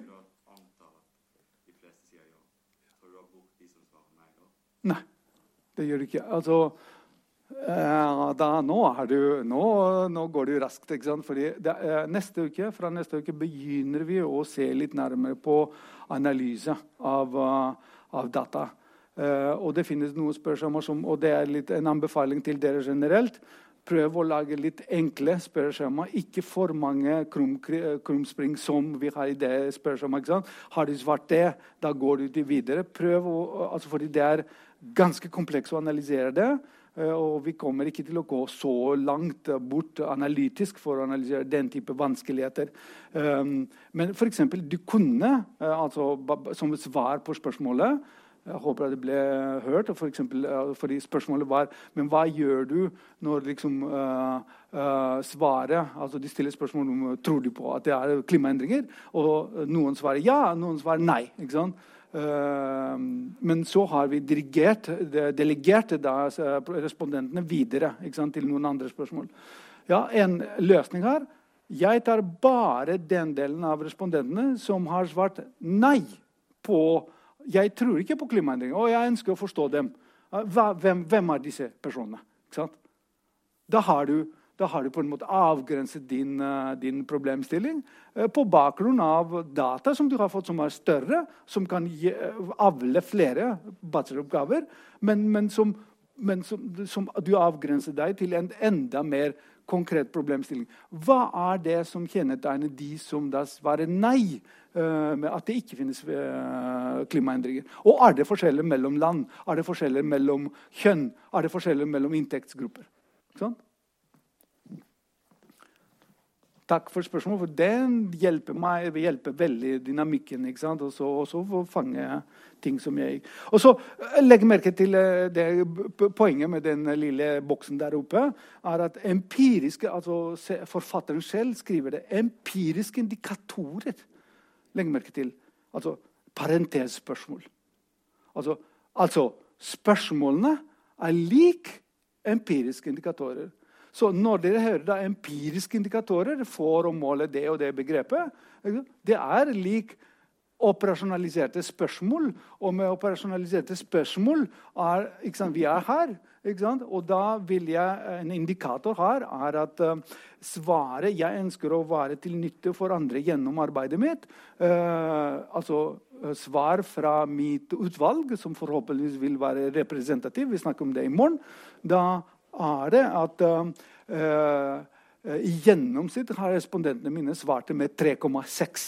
Speaker 1: Nei, det gjør det ikke. Altså, eh, da, nå, er du, nå, nå går det jo raskt, ikke sant? Fordi det, eh, neste uke, fra neste uke begynner vi å se litt nærmere på analyse av, uh, av data. Eh, og det finnes noen spørsmål, som, og det er litt en anbefaling til dere generelt. Prøv å lage litt enkle spørsmål, ikke for mange krum, krumspring som vi har i det spørsmålet. Ikke sant? Har du svart det, da går du til videre. Prøv å, altså fordi det er ganske kompleks å analysere det, og vi kommer ikke til å gå så langt bort analytisk for å analysere den type vanskeligheter. Men for eksempel, du kunne, altså som svar på spørsmålet, jeg håper det ble hørt, for eksempel, fordi spørsmålet var, men hva gjør du når liksom uh, uh, svaret, altså de stiller spørsmål om, tror du på at det er klimaendringer? Og noen svarer ja, noen svarer nei, ikke sant? Uh, men så har vi dirigert, delegert da, respondentene videre, ikke sant, til noen andre spørsmål. Ja, en løsning her. Jeg tar bare den delen av respondentene som har svart nei på jeg tror ikke på klimaendringer, og jeg ønsker å forstå dem. Hva, hvem, hvem er disse personene? Ikke sant? Da har du, da har du på en måte avgrenset din, din problemstilling på bakgrunn av data som du har fått som er større, som kan gi, avle flere bacheloroppgaver, men, men, som, men som, som du avgrenser deg til en enda mer konkret problemstilling. Hva er det som kjennetegner de som da svarer nei, uh, med at det ikke finnes uh, klimaendringer? Og er det forskjeller mellom land? Er det forskjeller mellom kjønn? Er det forskjeller mellom inntektsgrupper? Sånn? Takk for spørsmålet, for den hjelper meg, hjelper veldig dynamikken, ikke sant? Og så, og så for å fange ting som jeg... Og så legg merke til det poenget med den lille boksen der oppe, er at empiriske, altså forfatteren selv skriver det, empiriske indikatorer, legg merke til, altså parentesspørsmål. Altså, altså spørsmålene er lik empiriske indikatorer. Så når dere hører da empiriske indikatorer for å måle det og det begrepet, det er lik operasjonaliserte spørsmål, og med operasjonaliserte spørsmål er, ikke sant, vi er her, ikke sant? Og da vil jeg, en indikator her er at uh, svaret jeg ønsker å være til nytte for andre gjennom arbeidet mitt, uh, altså uh, svar fra mitt utvalg, som forhåpentligvis vil være representativ, vi snakker om det i morgen, da er det at uh, uh, i gjennomsnitt har respondentene mine svart med tre komma seks.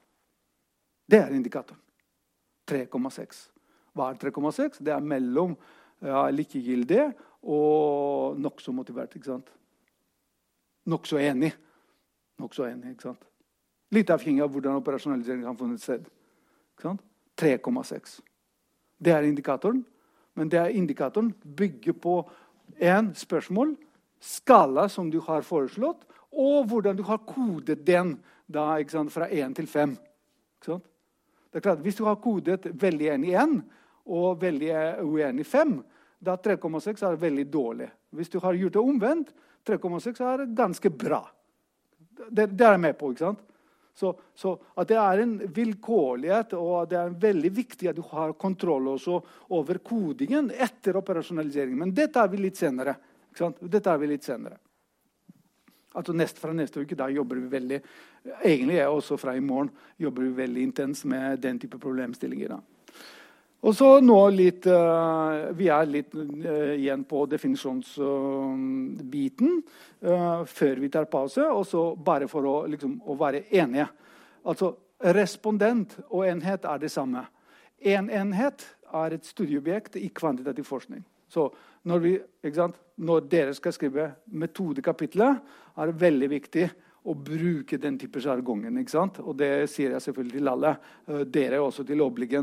Speaker 1: Det er indikatoren. tre komma seks. Hva er tre komma seks? Det er mellom ja, likegyldig og nok så motivert, ikke sant? Nok så enig. Nok så enig, ikke sant? Litt avhengig av hvordan operasjonalisering kan funnet sted. Ikke sant? tre komma seks. Det er indikatoren, men det er indikatoren bygger på en spørsmål, skala som du har foreslått, og hvordan du har kodet den da, ikke sant, fra én til fem. Ikke sant? Det er klart, hvis du har kodet veldig enig i én, og veldig uenig i fem, da tre komma seks er veldig dårlig. Hvis du har gjort det omvendt, tre komma seks er ganske bra. Det, det er jeg med på, ikke sant? Så, så at det er en vilkårlighet, og det er veldig viktig at du har kontroll også over kodingen etter operasjonaliseringen. Men det tar vi litt senere. Ikke sant? Det tar vi litt senere. Altså nest, fra neste uke, da jobber vi veldig, egentlig er også fra i morgen, jobber vi veldig intens med den type problemstillinger. Da. Og så nå litt, uh, vi er litt uh, igjen på definisjonsbiten uh, uh, før vi tar pause, og så bare for å, liksom, å være enige. Altså, respondent og enhet er det samme. En enhet er et studieobjekt i kvantitativ forskning. Så når, vi, ikke sant, når dere skal skrive metodekapitlet, er det veldig viktig å bruke den type jargongen, ikke sant? Og det sier jeg selvfølgelig til alle. Uh, dere også til oppleggen.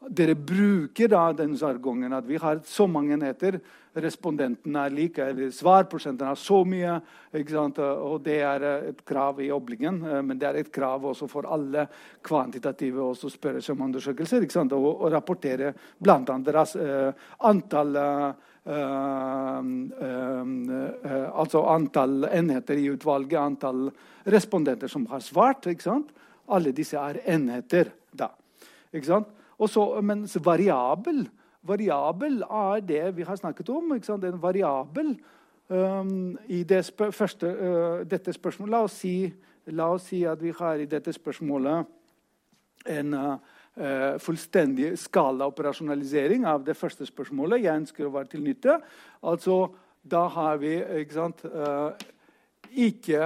Speaker 1: dere bruker da den jargongen at vi har så mange enheter, respondenten er lik, eller svarprosenten er så mye, ikke sant? Og det er et krav i oblingen, men det er et krav også for alle kvantitative også spørsmålsundersøkelser, ikke sant? Og, og rapportere blant annet ras, uh, antall uh, uh, uh, altså antall enheter i utvalget, antall respondenter som har svart, ikke sant? Alle disse er enheter da, ikke sant? Og så, mens variabel, variabel er det vi har snakket om, ikke sant? En variabel um, i det spør første, uh, dette spørsmålet. La oss, si, la oss si at vi har i dette spørsmålet en uh, uh, fullstendig skala-operasjonalisering av det første spørsmålet. Jeg ønsker å være til nytte. Altså, da har vi, ikke sant, uh, ikke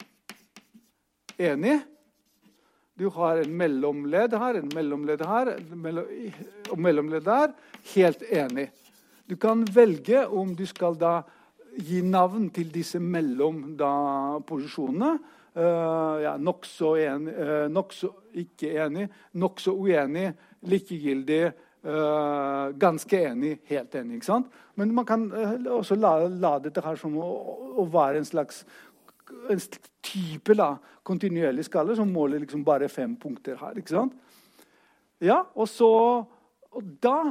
Speaker 1: enig. Du har en mellomledd her, en mellomledd her, og mellomledd der. Helt enig. Du kan velge om du skal da gi navn til disse mellomposisjonene. Uh, ja, nok så enig, uh, nok så ikke enig, nok så uenig, likegyldig, uh, ganske enig, helt enig. Ikke sant? Men man kan uh, også la, la dette her som å, å være en slags en type da, kontinuerlig skala som måler liksom bare fem punkter her, ikke sant? Ja, og så og da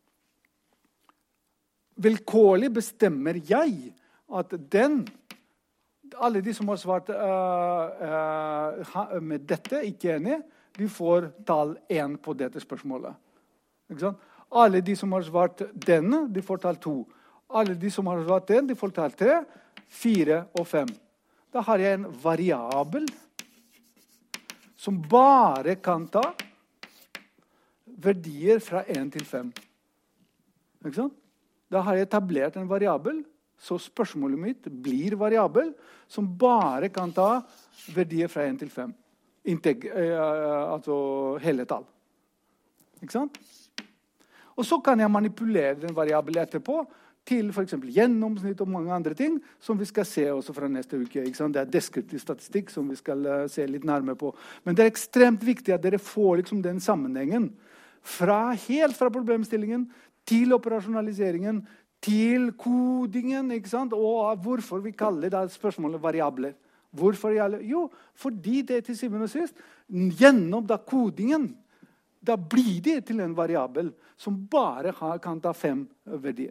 Speaker 1: vilkårlig bestemmer jeg at den alle de som har svart uh, uh, med dette, ikke enig, de får tall én på dette spørsmålet. Ikke sant? Alle de som har svart denne, de får tall to. Alle de som har svart den, de får tall tre, fire og fem. Da har jeg en variabel som bare kan ta verdier fra én til fem. Ikke sant? Da har jeg etablert en variabel, så spørsmålet mitt blir variabel, som bare kan ta verdier fra én til fem. Integ, eh, altså hele tall. Ikke sant? Og så kan jeg manipulere den variabelen etterpå, til for eksempel gjennomsnitt og mange andre ting, som vi skal se også fra neste uke. Ikke sant? Det er deskriptiv statistikk som vi skal uh, se litt nærmere på. Men det er ekstremt viktig at dere får liksom, den sammenhengen fra, helt fra problemstillingen til operasjonaliseringen, til kodingen, ikke sant? Og hvorfor vi kaller det spørsmålet variabler. Hvorfor? Jo, fordi det til syvende og sist, gjennom da kodingen, da blir det til en variabel som bare har, kan ta fem verdier.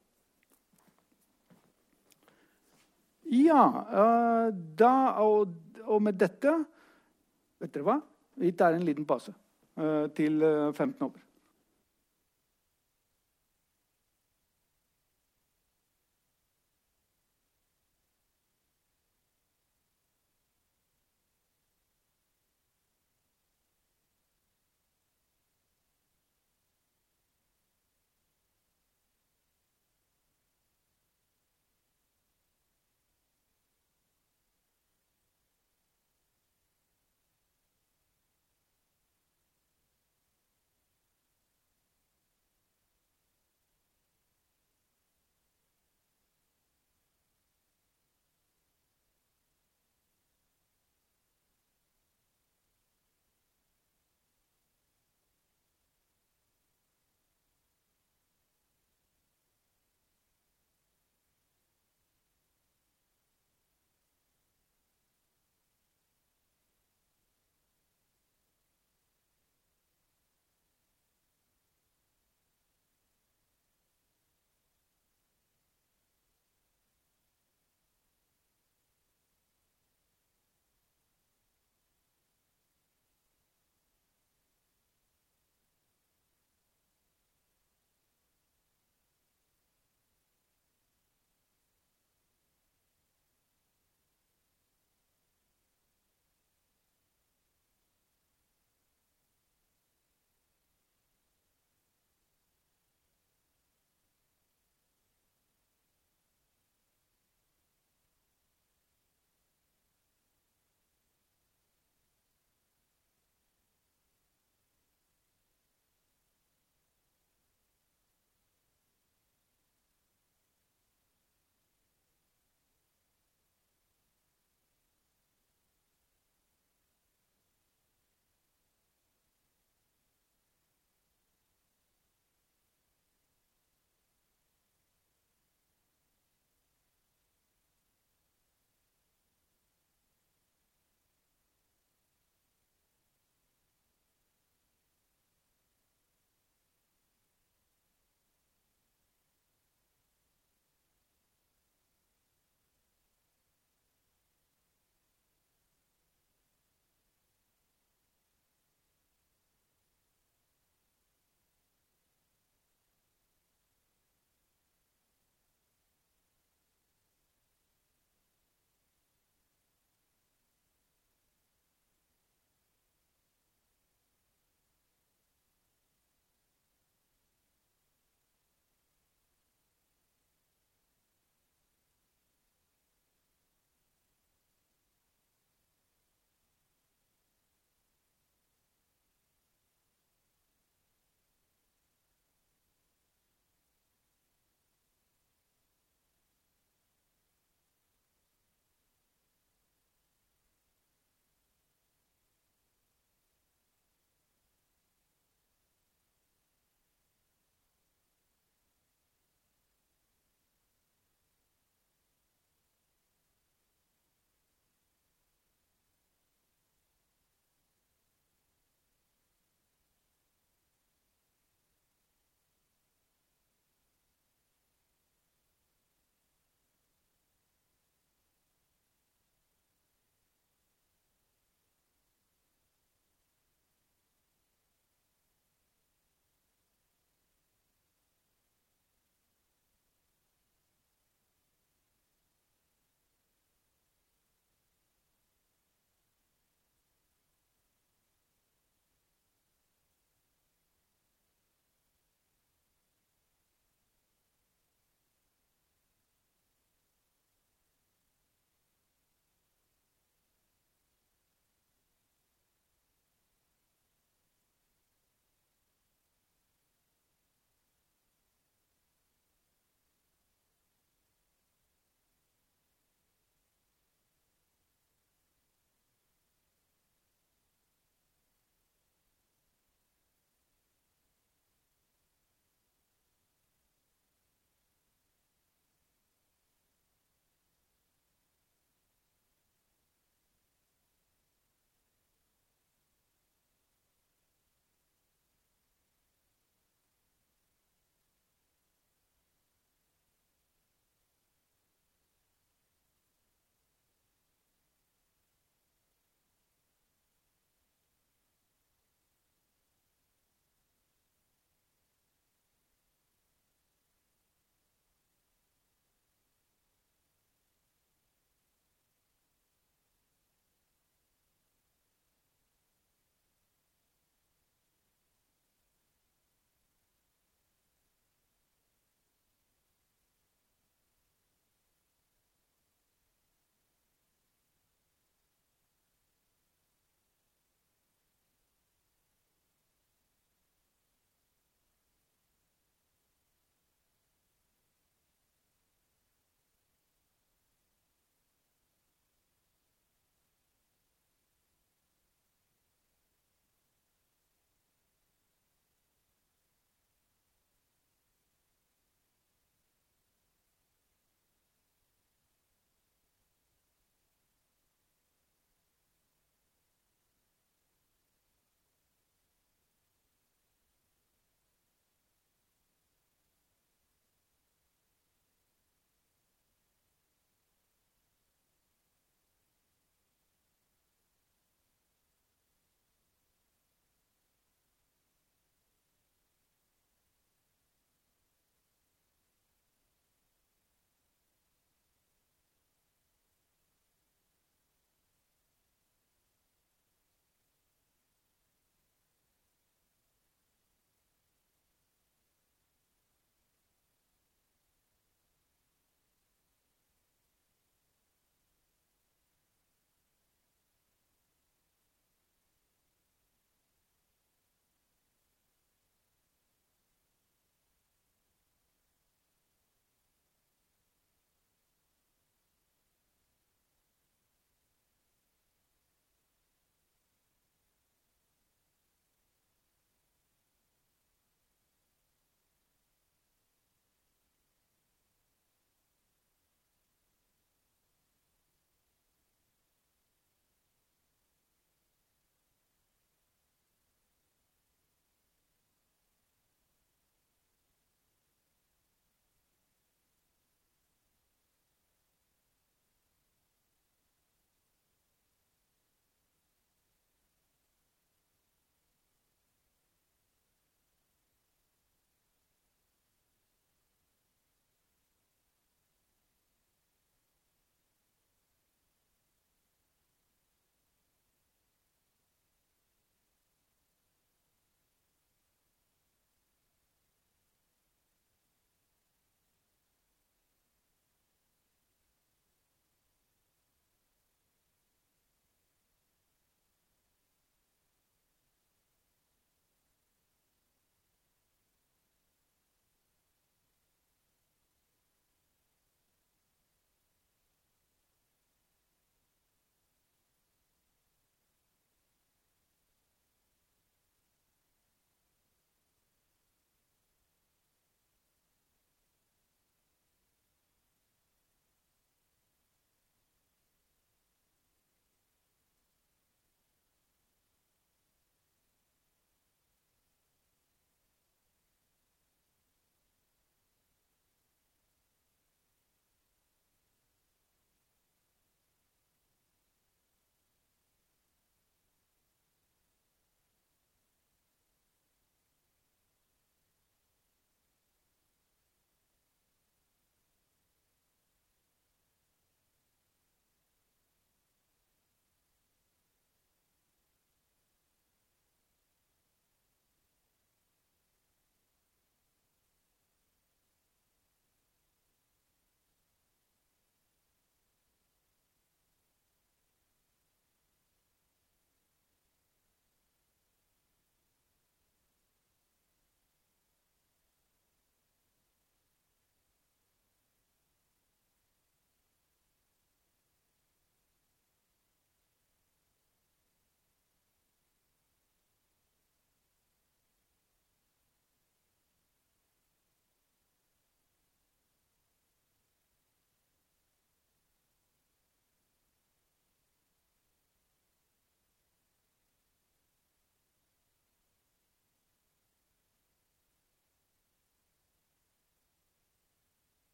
Speaker 1: Ja, uh, da, og, og med dette, vet dere hva? Vi tar en liten pause uh, til uh, femten over.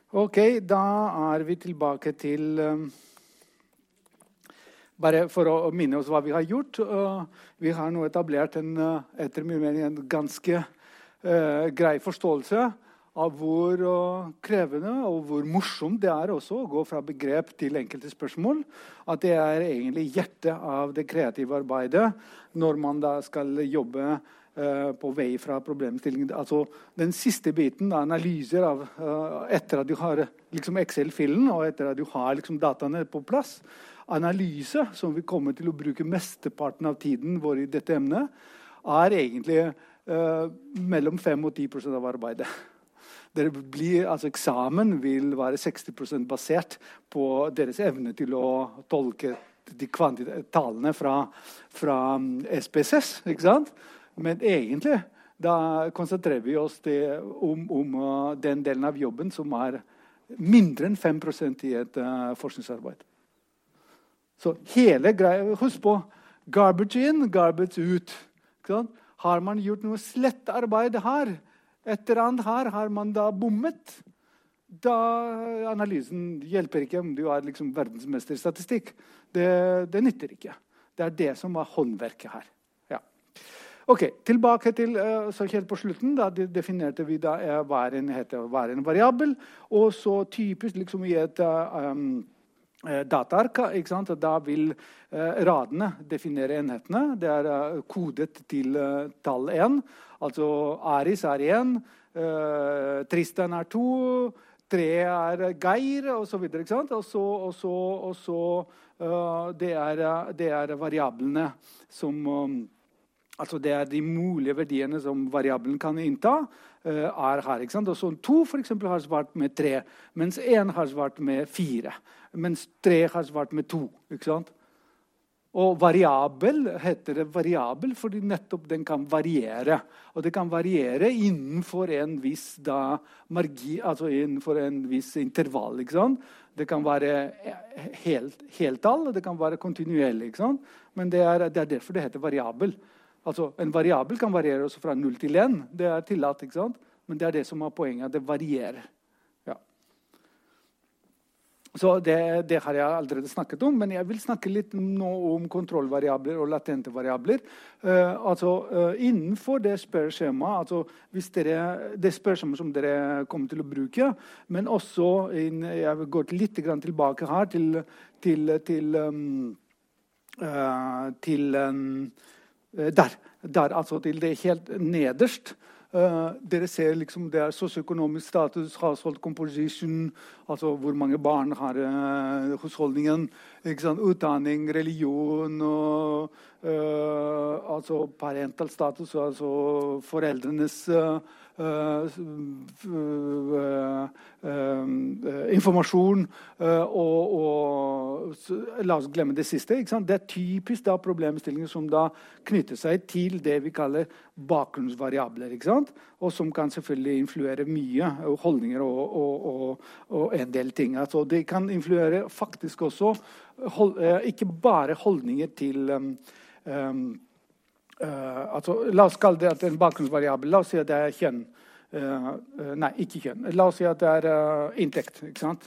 Speaker 1: Ok, da er vi tilbake til um, bare for å minne oss hva vi har gjort. Uh, vi har nå etablert en, uh, etter min mening, en ganske uh, grei forståelse av hvor uh, krevende og hvor morsomt det er også å gå fra begrep til enkelte spørsmål. At det er egentlig hjertet av det kreative arbeidet når man da skal jobbe på vei fra problemstillingen. Altså, den siste biten, analyser av, uh, etter at du har liksom Excel-filen, og etter at du har liksom, dataene på plass, analyse, som vi kommer til å bruke mesteparten av tiden vår i dette emnet, er egentlig uh, mellom fem og ti prosent av arbeidet. Det blir, altså, eksamen vil være seksti prosent basert på deres evne til å tolke de tallene fra, fra S P S S, ikke sant? Men egentlig da konsentrerer vi oss det, om, om uh, den delen av jobben som er mindre enn fem prosent i et uh, forskningsarbeid. Så hele greia, husk på, garbage in, garbage ut. Har man gjort noe slett arbeid her, et eller annet her, har man da bommet, da analysen hjelper ikke om du er liksom verdensmester i statistikk. Det, det nytter ikke. Det er det som er håndverket her. Ok, tilbake til, så helt på slutten, da definerte vi da hva er en, heter, hva er en variabel, og så typisk liksom i et um, dataark, ikke sant? Da vil uh, radene definere enhetene. Det er uh, kodet til uh, tall én, altså Aris er én, uh, Tristan er to, tre er Geir, og så videre, ikke sant? Og så, og så, og så uh, det, er, det er variablene som... Um, Altså det er de mulige verdiene som variabelen kan innta, uh, er her. Ikke sant? Og så to for eksempel har svart med tre, mens en har svart med fire, mens tre har svart med to. Ikke sant? Og variabel heter det variabel fordi nettopp den kan variere. Og det kan variere innenfor en viss da, margi, altså innenfor en viss intervall. Ikke sant? Det kan være helt, heltall, det kan være kontinuerlig. Ikke sant? Men det er, det er derfor det heter variabel. Altså, en variabel kan variere også fra null til én. Det er tillatt, ikke sant? Men det er det som er poenget, at det varierer. Ja. Så det, det har jeg allerede snakket om, men jeg vil snakke litt nå om kontrollvariabler og latente variabler. Uh, altså, uh, innenfor det spørreskjemaet, altså, hvis dere, det spørreskjemaet som dere kommer til å bruke, men også, inn, jeg vil gå litt tilbake her til, til, til, um, uh, til um, Der, der, altså til det helt nederst. Uh, dere ser liksom det er sosioøkonomisk status, household composition, altså hvor mange barn har uh, husholdningen, ikke sant? Utdanning, religion, og, uh, altså parental status, altså foreldrenes uh, uh, uh, uh, informasjon, uh, og, og så, la oss glemme det siste. Ikke sant? Det er typisk da problemstillinger som da knytter seg til det vi kaller bakgrunnsvariabler, ikke sant? Og som kan selvfølgelig influere mye, og holdninger og, og, og, og en del ting. Altså, det kan influere faktisk også, hold, ikke bare holdninger til um, um, uh, altså, la oss kalle det at en bakgrunnsvariabel, la oss si at det er kjønn. Uh, uh, nei, ikke kjønn. La oss si at det er uh, inntekt, ikke sant?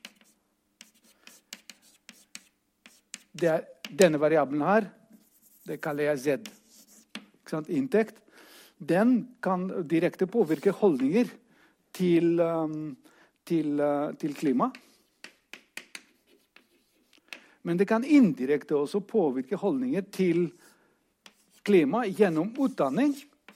Speaker 1: Det er denne variabelen her, det kaller jeg Z. Ikke sant? Inntekt. Den kan direkte påvirke holdninger til, um, til, uh, til klima. Men det kan indirekte også påvirke holdninger til klima gjennom utdanning.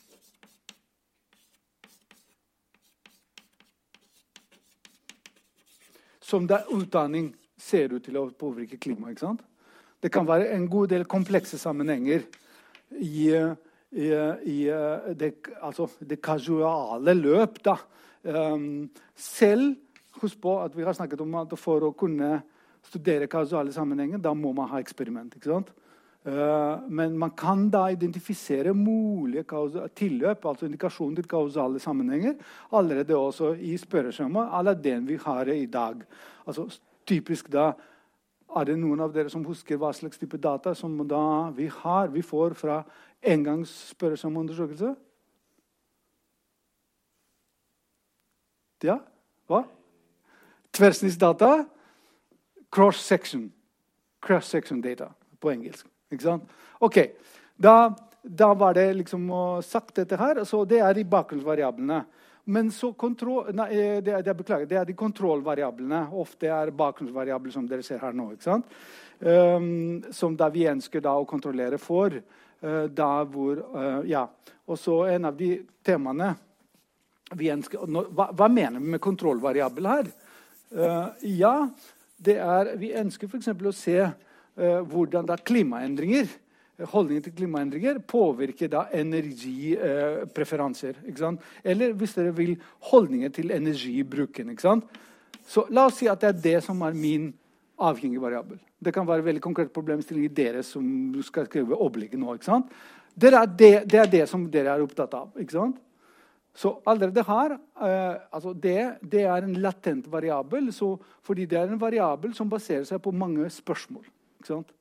Speaker 1: Som da utdanning ser ut til å påvirke klima, ikke sant? Det kan være en god del komplekse sammenhenger i, i, i det, altså det kasuale løp. Da. Um, selv, husk på at vi har snakket om at for å kunne studere kasuale sammenhenger, da må man ha eksperiment. Ikke sant? Uh, men man kan da identifisere mulige tilløp, altså indikasjon til kausale sammenhenger, allerede også i spørreskjema, eller den vi har i dag. Altså typisk da, er det noen av dere som husker hva slags type data som da vi har, vi får fra engangs spørreskjemaundersøkelse? Ja? Hva? tverrsnittsdata, cross-section. Cross-section data på engelsk. Ikke sant? Ok, da, da var det liksom sagt dette her, så det er de bakgrunnsvariablene. Men så kontroll, nei, det, det, beklager, det er de kontrollvariablene. Ofte er bakgrunnsvariabler som dere ser her nå, ikke sant? Um, som da vi ønsker da å kontrollere for, uh, da hvor, uh, ja. Og så en av de temaene vi ønsker, nå, hva, hva mener vi med kontrollvariabel her? Uh, ja, det er, vi ønsker for eksempel å se uh, hvordan da klimaendringer, holdningen til klimaendringer, påvirker da energipreferanser. Uh, Eller hvis dere vil, holdninger til energibruken. Ikke sant? Så la oss si at det er det som er min avhengige variabel. Det kan være veldig konkret problemstilling i dere som skal skrive opplegget nå. Ikke sant? Det er det, det er det som dere er opptatt av. Ikke sant? Så allerede her, eh, altså det, det er en latent variabel, så, fordi det er en variabel som baserer seg på mange spørsmål. Ikke sant?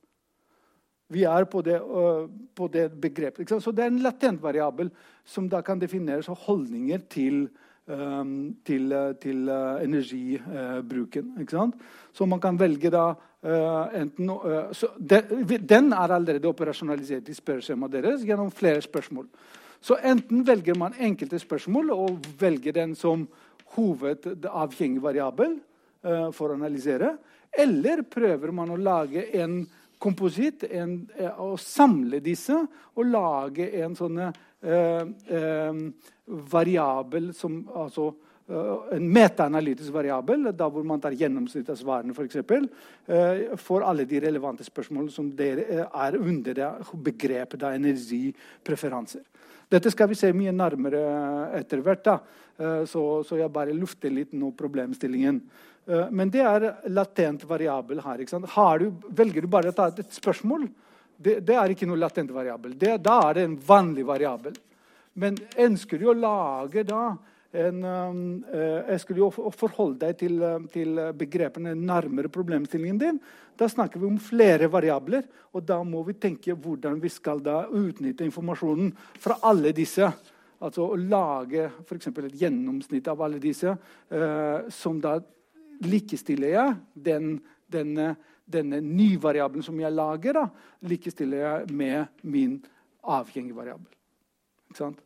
Speaker 1: Vi er på det, uh, på det begrepet. Ikke sant? Så det er en latent variabel som da kan defineres som holdninger til, um, til, uh, til uh, energibruken. Uh, ikke sant? Så man kan velge da uh, enten... Uh, så det, den er allerede operasjonalisert i spørreskjemaet deres gjennom flere spørsmål. Så enten velger man enkelte spørsmål og velger den som hovedavhengig variabel uh, for å analysere, eller prøver man å lage en kompositt, en, uh, og samle disse og lage en sånn uh, uh, variabel som, altså uh, en metaanalytisk variabel, da hvor man tar gjennomsnitt av svarene for eksempel, uh, for alle de relevante spørsmål som dere, uh, er under det begrepet av energipreferanser. Dette skal vi se mye nærmere etter hvert, da. Så, så jeg bare lufter litt nå problemstillingen. Men det er latent variabel her. Ikke sant? Har du, velger du bare å ta et spørsmål? Det, det er ikke noe latent variabel. Det, da er det en vanlig variabel. Men ønsker du å lage da en, ønsker du å forholde deg til, til begrepene nærmere problemstillingen din, da snakker vi om flere variabler, og da må vi tenke hvordan vi skal da utnytte informasjonen fra alle disse. Altså å lage for eksempel et gjennomsnitt av alle disse, eh, som da likestiller jeg den, denne, denne nye variabelen som jeg lager, da, likestiller jeg med min avhengige variabel. Ikke sant?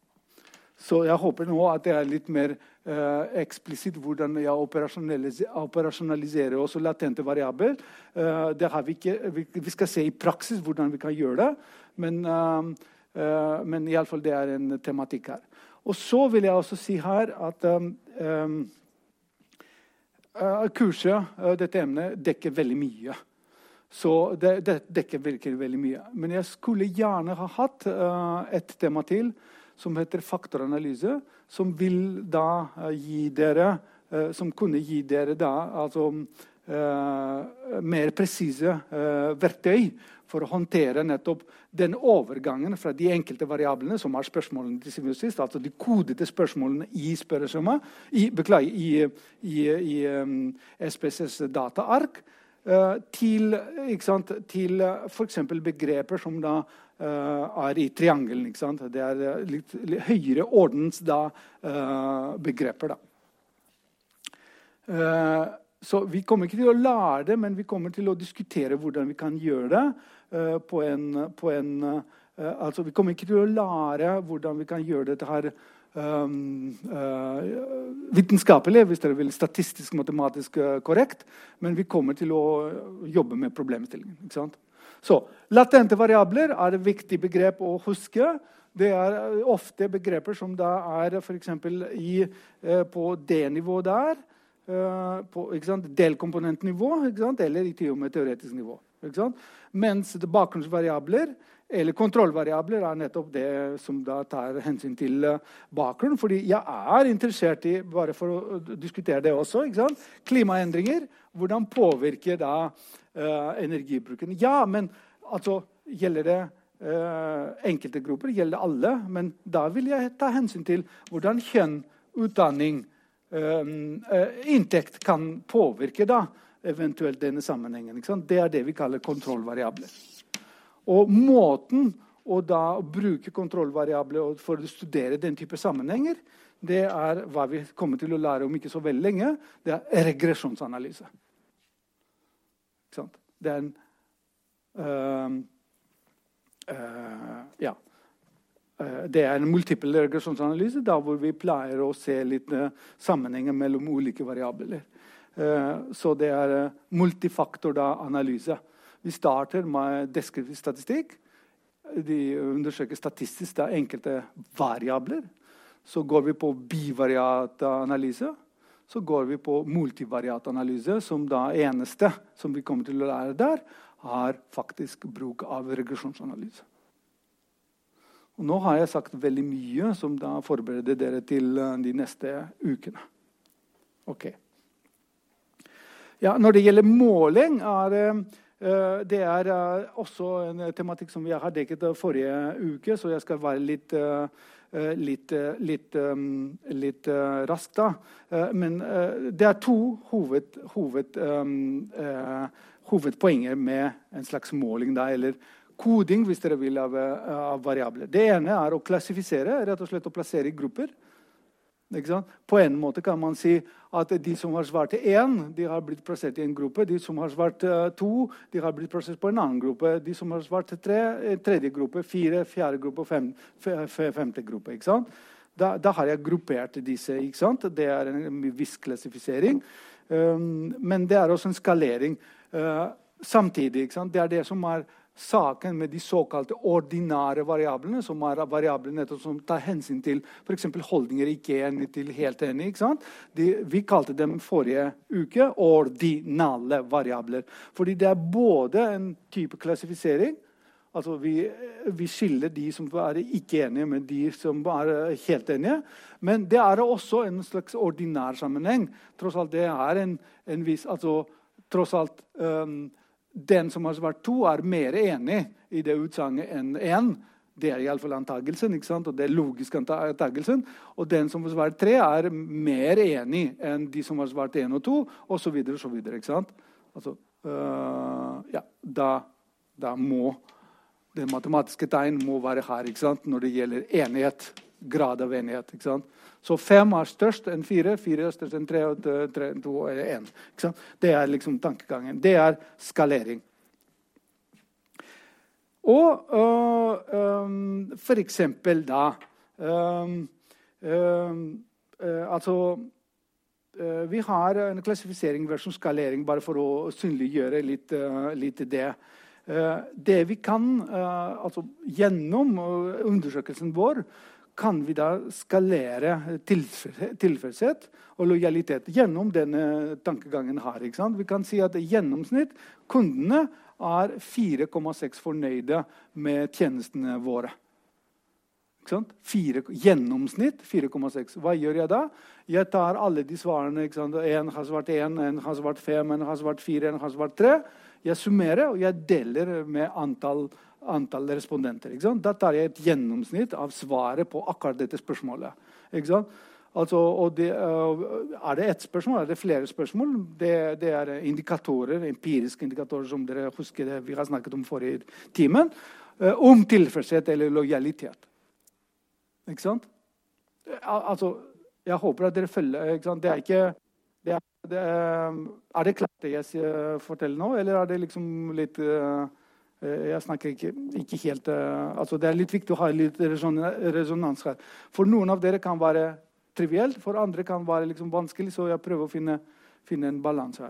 Speaker 1: Så jeg håper nå at det er litt mer uh, eksplisitt hvordan jeg operasjonaliserer, operasjonaliserer også latente variabler. Uh, det har vi, ikke, vi, vi skal se i praksis hvordan vi kan gjøre det, men, uh, uh, men i alle fall det er en tematikk her. Og så vil jeg også si her at um, um, uh, kurset, uh, dette emnet, dekker veldig mye. Så det, det dekker virkelig veldig mye. Men jeg skulle gjerne ha hatt uh, et tema til, som heter faktoranalyse, som vil da uh, gi dere, uh, som kunne gi dere da, altså uh, mer presise uh, verktøy for å håndtere nettopp den overgangen fra de enkelte variablene, som er spørsmålene til syvende og sist, altså de kodete spørsmålene i spørreskjema, i, beklager, i, i, i um, S P S S dataark, uh, til, ikke sant, til uh, for eksempel begreper som da Uh, er i triangelen, ikke sant? Det er uh, litt, litt høyere ordens da, uh, begreper. Da. Uh, så vi kommer ikke til å lære det, men vi kommer til å diskutere hvordan vi kan gjøre det. Uh, på en, på en, uh, altså vi kommer ikke til å lære hvordan vi kan gjøre dette her um, uh, vitenskapelig, hvis dere vil statistisk, matematisk uh, korrekt, men vi kommer til å jobbe med problemstillingen, ikke sant? Så, latente variabler er et viktig begrep å huske. Det er ofte begreper som da er for eksempel i, eh, på D-nivå der, eh, på ikke sant, delkomponentnivå, ikke sant, eller i teoretisk nivå. Ikke sant? Mens det bakgrunnsvariabler eller kontrollvariabler er nettopp det som da tar hensyn til bakgrunn. Fordi jeg er interessert i, bare for å diskutere det også, ikke sant? Klimaendringer, hvordan påvirker da Uh, energibruken. Ja, men altså, gjelder det uh, enkelte grupper, gjelder det alle, men da vil jeg ta hensyn til hvordan kjønn, utdanning, um, uh, inntekt kan påvirke da, eventuelt denne sammenhengen. Ikke sant? Det er det vi kaller kontrollvariabler. Og måten Og da å bruke kontrollvariabler for å studere den type sammenhenger, det er hva vi kommer til å lære om ikke så veldig lenge. Det er regresjonsanalyse. Ikke sant? Det er en uh, uh, ja. Uh, det er en multiple regresjonsanalyse, da hvor vi pleier å se litt uh, sammenhenger mellom ulike variabler. Uh, så det er uh, multifaktoranalyse. Vi starter med deskriptiv statistikk. De undersøker statistisk da enkelte variabler. Så går vi på bivariatanalyse. Så går vi på multivariatanalyse, som da eneste som vi kommer til å lære der, er faktisk bruk av regresjonsanalyse. Og nå har jeg sagt veldig mye som da forbereder dere til de neste ukene. Ok. Ja, når det gjelder måling, er uh, det er uh, også en tematikk som vi har dekket forrige uke, så jeg skal være litt... Uh, Litt, litt, litt uh, raskt da. Uh, men uh, det er to hoved, hoved, um, uh, hovedpoenger med en slags måling, da, eller koding, hvis dere vil, av, av variabler. Det ene er å klassifisere, rett og slett å plassere i grupper. Ikke sant? På en måte kan man si at de som har svart én, de har blitt plassert i en gruppe. De som har svart uh, to, de har blitt plassert på en annen gruppe. De som har svart tre, en tredje gruppe, fire, fjerde gruppe, fem, femte gruppe. Ikke sant? Da, da har jeg gruppert disse. Ikke sant? Det er en viss klassifisering. Um, men det er også en skalering. Uh, samtidig, ikke sant? Det er det som er saken med de såkalte ordinære variablene, som er variablene som tar hensyn til for eksempel holdninger ikke enig til helt enig. Ikke sant? De, vi kalte dem forrige uke ordinale variabler. Fordi det er både en type klassifisering, altså vi, vi skiller de som er ikke enige med de som er helt enige, men det er også en slags ordinær sammenheng. Tross alt det er en, en viss, altså tross alt um, den som har svart to er mer enig i det utsagnet enn én. Det er i alle fall antagelsen, ikke sant? Og det er logisk antagelsen. Og den som har svart tre er mer enig enn de som har svart én og to, og så videre, og så videre, ikke sant? Altså, øh, ja, da, da må det matematiske tegn må være her, ikke sant? Når det gjelder enighet, grad av enighet, ikke sant? Så fem er størst enn fire, fire er størst enn tre, og tre enn to er én. Det er liksom tankegangen. Det er skalering. Og øh, øh, for eksempel da, øh, øh, øh, altså, øh, vi har en klassifisering versus skalering, bare for å synliggjøre litt, øh, litt det. Uh, det vi kan, uh, altså gjennom uh, undersøkelsen vår, kan vi da skalere tilfredshet og lojalitet gjennom denne tankegangen her. Ikke sant? Vi kan si at i gjennomsnitt kundene er fire komma seks fornøyde med tjenestene våre. Ikke sant? Fire, gjennomsnitt fire komma seks. Hva gjør jeg da? Jeg tar alle de svarene. Ikke sant? En har svart én, en har svart fem, en har svart fire, en har svart tre. Jeg summerer, og jeg deler med antall, antall respondenter. Ikke sant? Da tar jeg et gjennomsnitt av svaret på akkurat dette spørsmålet. Ikke sant? Altså, og det, uh, er det ett spørsmål, er det flere spørsmål? Det, det er indikatorer, empiriske indikatorer som dere husker det vi har snakket om forrige timen, uh, om tilfredshet eller lojalitet. Ikke sant? Altså, jeg håper at dere følger, ikke sant? Det er ikke... Det er, det er, er det klart det jeg forteller nå, eller er det liksom litt... Uh, jeg snakker ikke, ikke helt... Uh, altså det er litt viktig å ha litt resonans her. For noen av dere kan være trivielt, for andre kan være liksom vanskelig, så jeg prøver å finne, finne en balanse her.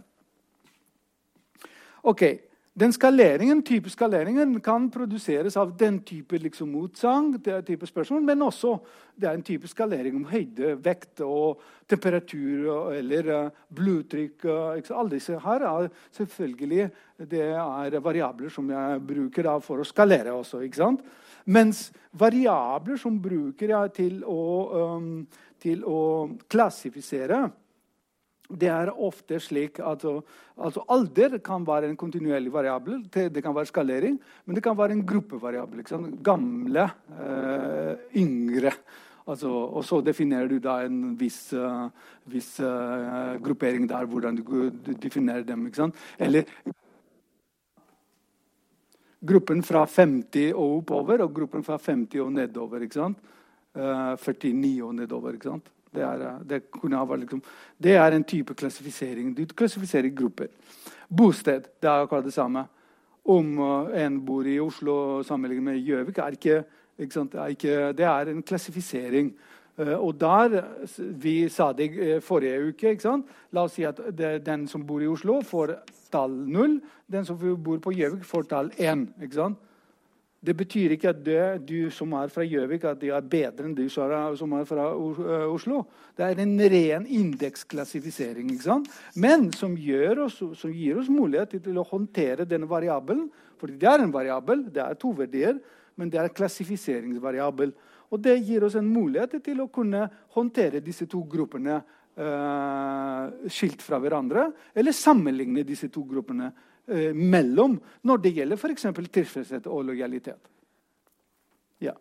Speaker 1: Ok, den skaleringen, type skaleringen kan produseres av den type liksom motsang, det type spørsmål, men også det er en type skalering om høyde, vekt og temperatur eller uh, blodtrykk. Uh, alle disse her er selvfølgelig det er variabler som jeg bruker da, for å skalere også, ikke sant? Mens variabler som bruker jeg til å, um, til å klassifisere, det er ofte slik at altså alder kan være en kontinuerlig variabel, det kan være skalering, men det kan være en gruppevariabel, ikke sant? Gamle, uh, yngre. Altså, og så definerer du da en viss, uh, viss uh, gruppering der, hvordan du, du definerer dem, ikke sant? Eller gruppen fra femti og oppover, og gruppen fra femti og nedover, ikke sant? Uh, førtini og nedover, ikke sant? Det er, det, kunne ha vært, liksom, det er en type klassifisering. Du klassifiserer grupper. Bosted, det er akkurat det samme. Om uh, en bor i Oslo sammenlignet med Gjøvik, er ikke, ikke sant? Det, er ikke, det er en klassifisering. Uh, og der, vi sa det uh, forrige uke, ikke sant? La oss si at det, den som bor i Oslo får tall null, den som bor på Gjøvik får tall én, ikke sant? Det betyr ikke at det, du som er fra Gjøvik, at de er bedre enn du som er fra Oslo. Det er en ren indeksklassifisering, ikke sant? Men som, gjør oss, som gir oss mulighet til å håndtere denne variabelen, fordi det er en variabel, det er to verdier, men det er en klassifiseringsvariabel. Og det gir oss en mulighet til å kunne håndtere disse to gruppene uh, skilt fra hverandre, eller sammenligne disse to gruppene Uh, mellom, når det gjelder for eksempel tilfredshet og lojalitet. Ja.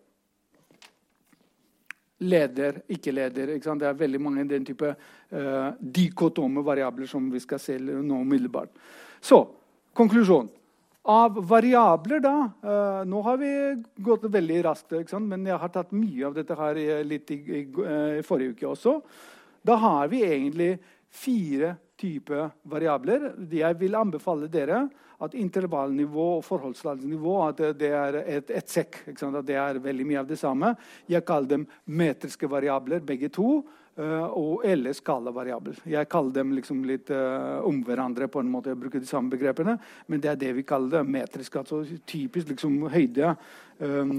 Speaker 1: Leder, ikke leder, ikke sant? Det er veldig mange den type uh, dikotome variabler som vi skal se nå umiddelbart. Så, konklusjon. Av variabler da, uh, nå har vi gått veldig raskt, ikke sant? Men jeg har tatt mye av dette her litt i, i, i forrige uke også. Da har vi egentlig fire type variabler. Jeg vil anbefale dere at intervallnivå og forholdstallsnivå at det er et, et sekk. At det er veldig mye av det samme. Jeg kaller dem metriske variabler, begge to, og eller skalavariabler. Jeg kaller dem liksom litt uh, om hverandre på en måte. Jeg bruker de samme begrepene, men det er det vi kaller det metrisk. Altså typisk liksom høyde. Um,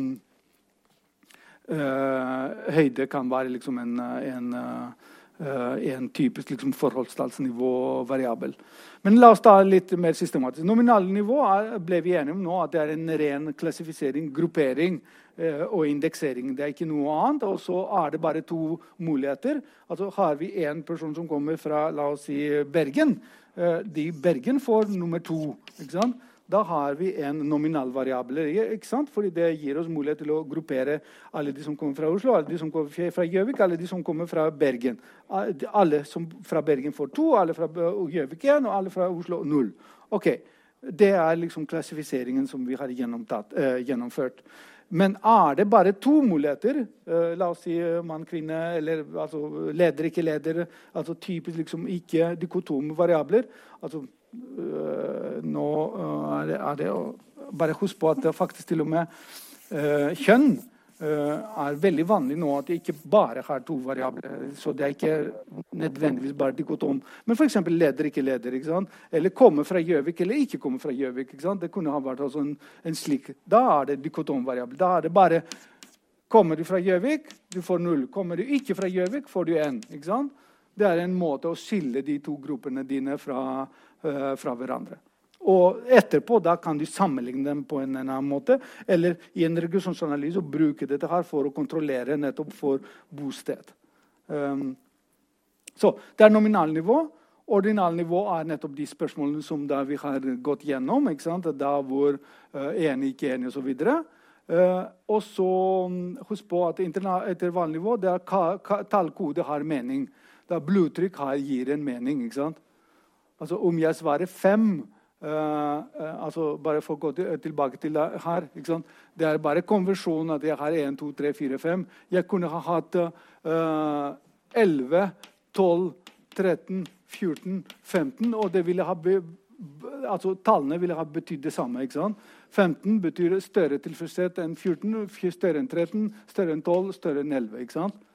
Speaker 1: uh, høyde kan være liksom en, en uh, Uh, en typisk liksom, forholdstallsnivå-variabel. Men la oss ta litt mer systematisk. Nominalnivå er, ble vi enige om nå at det er en ren klassifisering, gruppering uh, og indeksering. Det er ikke noe annet, og så er det bare to muligheter. Altså har vi en person som kommer fra, la oss si, Bergen. Uh, de Bergen får nummer to, ikke sant? Da har vi en nominalvariabel, ikke sant? Fordi det gir oss mulighet til å gruppere alle de som kommer fra Oslo, alle de som kommer fra Gjøvik, alle de som kommer fra Bergen. Alle som fra Bergen får to, alle fra Gjøvik én, og alle fra Oslo null. Ok, det er liksom klassifiseringen som vi har eh, gjennomført. Men er det bare to muligheter, eh, la oss si mann, kvinne, eller altså, leder, ikke leder, altså typisk liksom ikke dikotome variabler, altså Uh, nå uh, er, det, er det å bare husk på at det faktisk til og med uh, kjønn uh, er veldig vanlig nå at det ikke bare har to variabler, så det er ikke nødvendigvis bare dikotom. Men for eksempel leder, ikke leder, ikke sant? Eller komme fra Gjøvik eller ikke komme fra Gjøvik, ikke sant? Det kunne ha vært også en, en slik, da er det dikotomvariabel. Da er det bare, kommer du fra Gjøvik, du får null. Kommer du ikke fra Gjøvik, får du en, ikke sant? Det er en måte å skille de to gruppene dine fra, uh, fra hverandre. Og etterpå da kan du sammenligne dem på en annen måte, eller i en regresjonsanalyse bruke dette her for å kontrollere nettopp for bosted. Um, så det er nominalnivå. Ordinalnivå er nettopp de spørsmålene som da vi har gått gjennom, ikke sant? Da hvor uh, enig, ikke enig og så videre. Uh, og så um, husk på at intervallnivå, det er ka- ka- tallkode har mening. Da blodtrykk har, gir en mening, ikke sant? Altså om jeg svarer fem, uh, uh, altså bare for å gå til, tilbake til det her, ikke sant? Det er bare konversjon at jeg har en, to, tre, fire, fem. Jeg kunne ha hatt uh, elleve, tolv, tretten, fjorten, femten, og det ville ha be, altså tallene ville ha betydd det samme, ikke sant? femten betyr større tilfredshet enn fjorten, større enn tretten, større enn tolv, større enn elleve, ikke sant?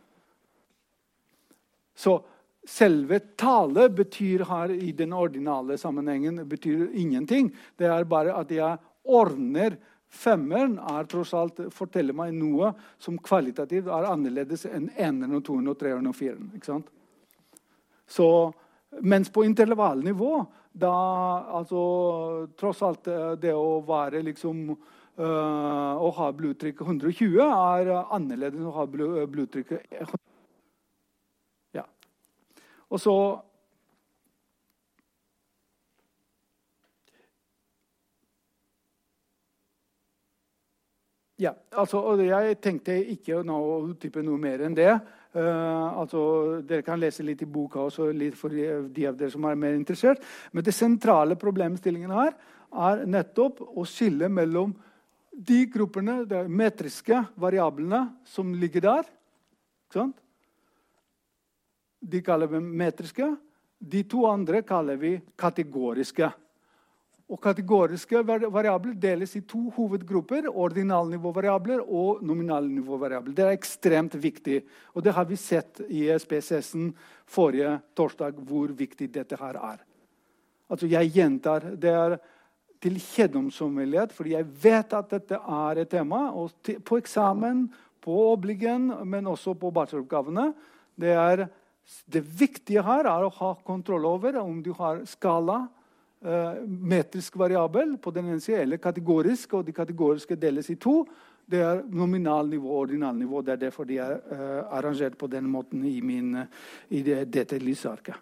Speaker 1: Så selve tale betyr her i den ordinale sammenhengen betyr ingenting. Det er bare at jeg ordner femmeren er tross alt forteller meg noe som kvalitativt er annerledes enn eneren og toeren og treeren og fireren. Ikke sant? Så, mens på intervallnivå, da altså tross alt det å være liksom uh, å ha blodtrykk hundre og tjue er annerledes enn å ha blodtrykk Og så Ja, altså, og jeg tenkte ikke nå å utdype noe mer enn det. Uh, altså, dere kan lese litt i boka også, litt for de, de av dere som er mer interessert. Men det sentrale problemstillingen her er nettopp å skille mellom de gruppene, de metriske variablene som ligger der. Ikke sant? De kaller vi metriske. De to andre kaller vi kategoriske. Og kategoriske variabler deles i to hovedgrupper, ordinalnivåvariabler og nominalnivåvariabler. Det er ekstremt viktig, og det har vi sett i S P S S-en forrige torsdag, hvor viktig dette her er. Altså jeg gjentar, det er til kjedomsommelighet, fordi jeg vet at dette er et tema, og på eksamen, på obligen, men også på bacheloroppgavene. Det, er, det viktige her er å ha kontroll over om du har skala, Uh, metrisk variabel på den ene siden, eller kategorisk, og de kategoriske deles i to. Det er nominalnivå og ordinalnivå. Det er derfor de er uh, arrangert på den måten i, min, i det, dette lysarket.